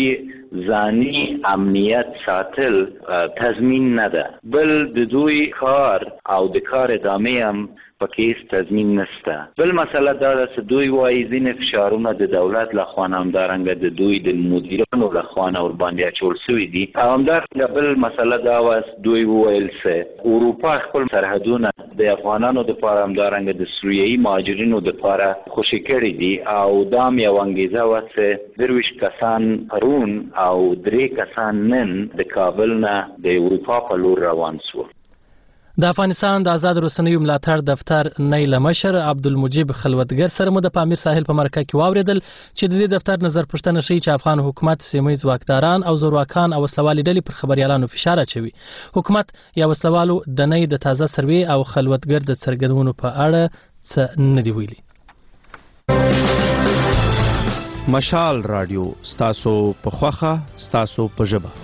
ځاني امنیت ساتل تضمین نه ده، بل د دوی کار او د کار ادامه هم پکې تضمین نشته. بل مسله دا ده چې دوی وایي ځینې فشارونه د دولت لخوا نه همدارنګه د دوی د مدیرانو لخوا نه ورباندې اچول شوي دي او همدارنګه بل مسله دا وه دوی وویل چې اروپا خپل سرحدونه د افغانانو دپاره همدارنګه د سوریایي مهاجرینو دپاره خوشي کړي دي او دا هم یوه انګیزه وه چې درویشت کسان پرون او درې کسان نن د کابل نه د اروپا په لور روان شول. د افغانستان د آزاد رسنیو ملاتړ دفتر نیل مشر عبدالمجید خلوتګر سره مو د پامیر ساحل په مرکه کې واوریدل چې د دې دفتر نظر پوښتنه شي چې افغان حکومت سیمه‌ییز واکداران او زورواکان او وسلوالي ډلې پر خبريالانو فشار اچوي. حکومت یا وسلوالو د نه د تازه سروې او خلوتګر د څرګندونو په اړه څه نه دی ویلي. مشال رادیو ستاسو په خوخه ستاسو په ژبه.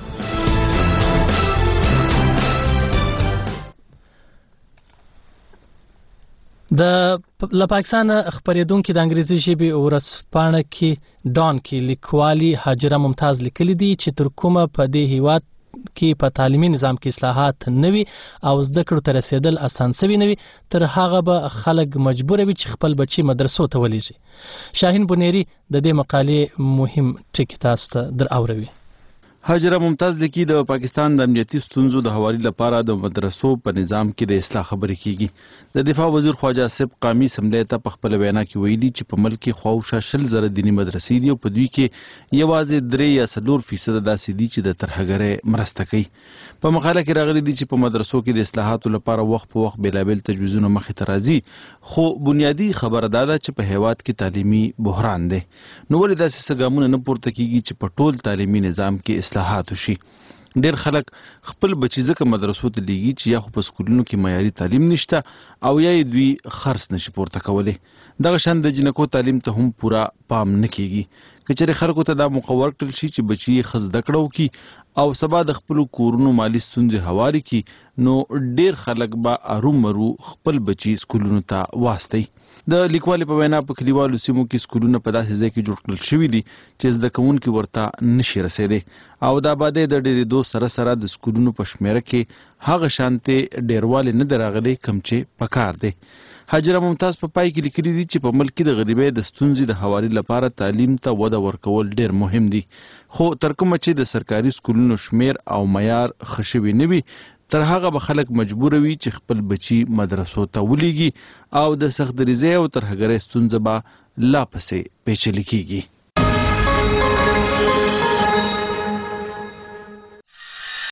د له پاکستان خبرېدونکو د انګریزي ژبې ورځپاڼه کې ډان کې لیکوالي حاجره ممتاز لیکلي دي چې تر کومه په دې هیواد کې په تعلیمي نظام کې اصلاحات نه وي او زده کړو ته رسیدل اسان سوي نه وي تر هغه به خلک مجبور وي چې خپل بچي مدرسو ته ولېږي. شاهین بنيري د دې مقالې مهم ټکي تاسو ته در اوروي. حاجره ممتاز لیکي د پاکستان د امنیتي ستونزو د هواري لپاره د مدرسو په نظام کې د اصلاح خبرې کیږي. د دفاع وزیر خواجه آصف قامي سملې ته په خپل وینا کې ویلي چې په ملک کې خواوشا شل زره دینی مدرسې دي او په دوی کې یوازې درې یا څلور فیصد داسې دي چې د ترهګرۍ مرسته کوي. په مقاله کې راغلي دي چې په مدرسو کې د اصلاحاتو لپاره وخت په وخت بېلابېل تجویزونه مخې ته راځي، خو بنیادي خبره دا ده چې په هیواد کې تعلیمي بحران دی. نو ولې داسې څه ګامونه نه پورته کیږي چې په ټول تعلیمي نظام کې اصلاحات وشي؟ ډېر خلک خپل بچي ځکه مدرسو ته لیږي چې یا خو په سکولونو کې معیاري تعلیم نشته او یا یې دوی خرڅ نشي پورته کولی. دغه شان د جنکو تعلیم ته هم پوره پام نه کیږي. که چېرې خلکو ته دا مقرر کړل شي چې بچي یې ښه زده کړه وکړي او سبا د خپلو کورونو مالي ستونزې هوارې کړي، نو ډېر خلک به ارومرو خپل بچي سکولونو ته واستوي. د لیکوالې په وینا په کلیوالو سیمو کې سکولونه په داسې ځای کې جوړ کړل شوي دي چې زده کوونکي ورته نشي رسېدی او د آبادۍ د ډېرېدو سره سره د سکولونو په شمېره کې هغه شانتې ډېروالی نه دی راغلی کوم چې پکار دی. حاجره ممتاز په پای کې لیکلي دي چې په ملک کې د غریبۍ د ستونزې د هواري لپاره تعلیم ته وده ورکول ډېر مهم دي، خو تر کومه چې د سرکاري سکولونو شمېر او معیار ښه شوي نه وي تر هغه به خلک مجبور وي چې خپل بچي مدرسو ته ولیږي او د سختدریزۍ او ترهګرۍ ستونزه به لا پسې پیچلې کیږي.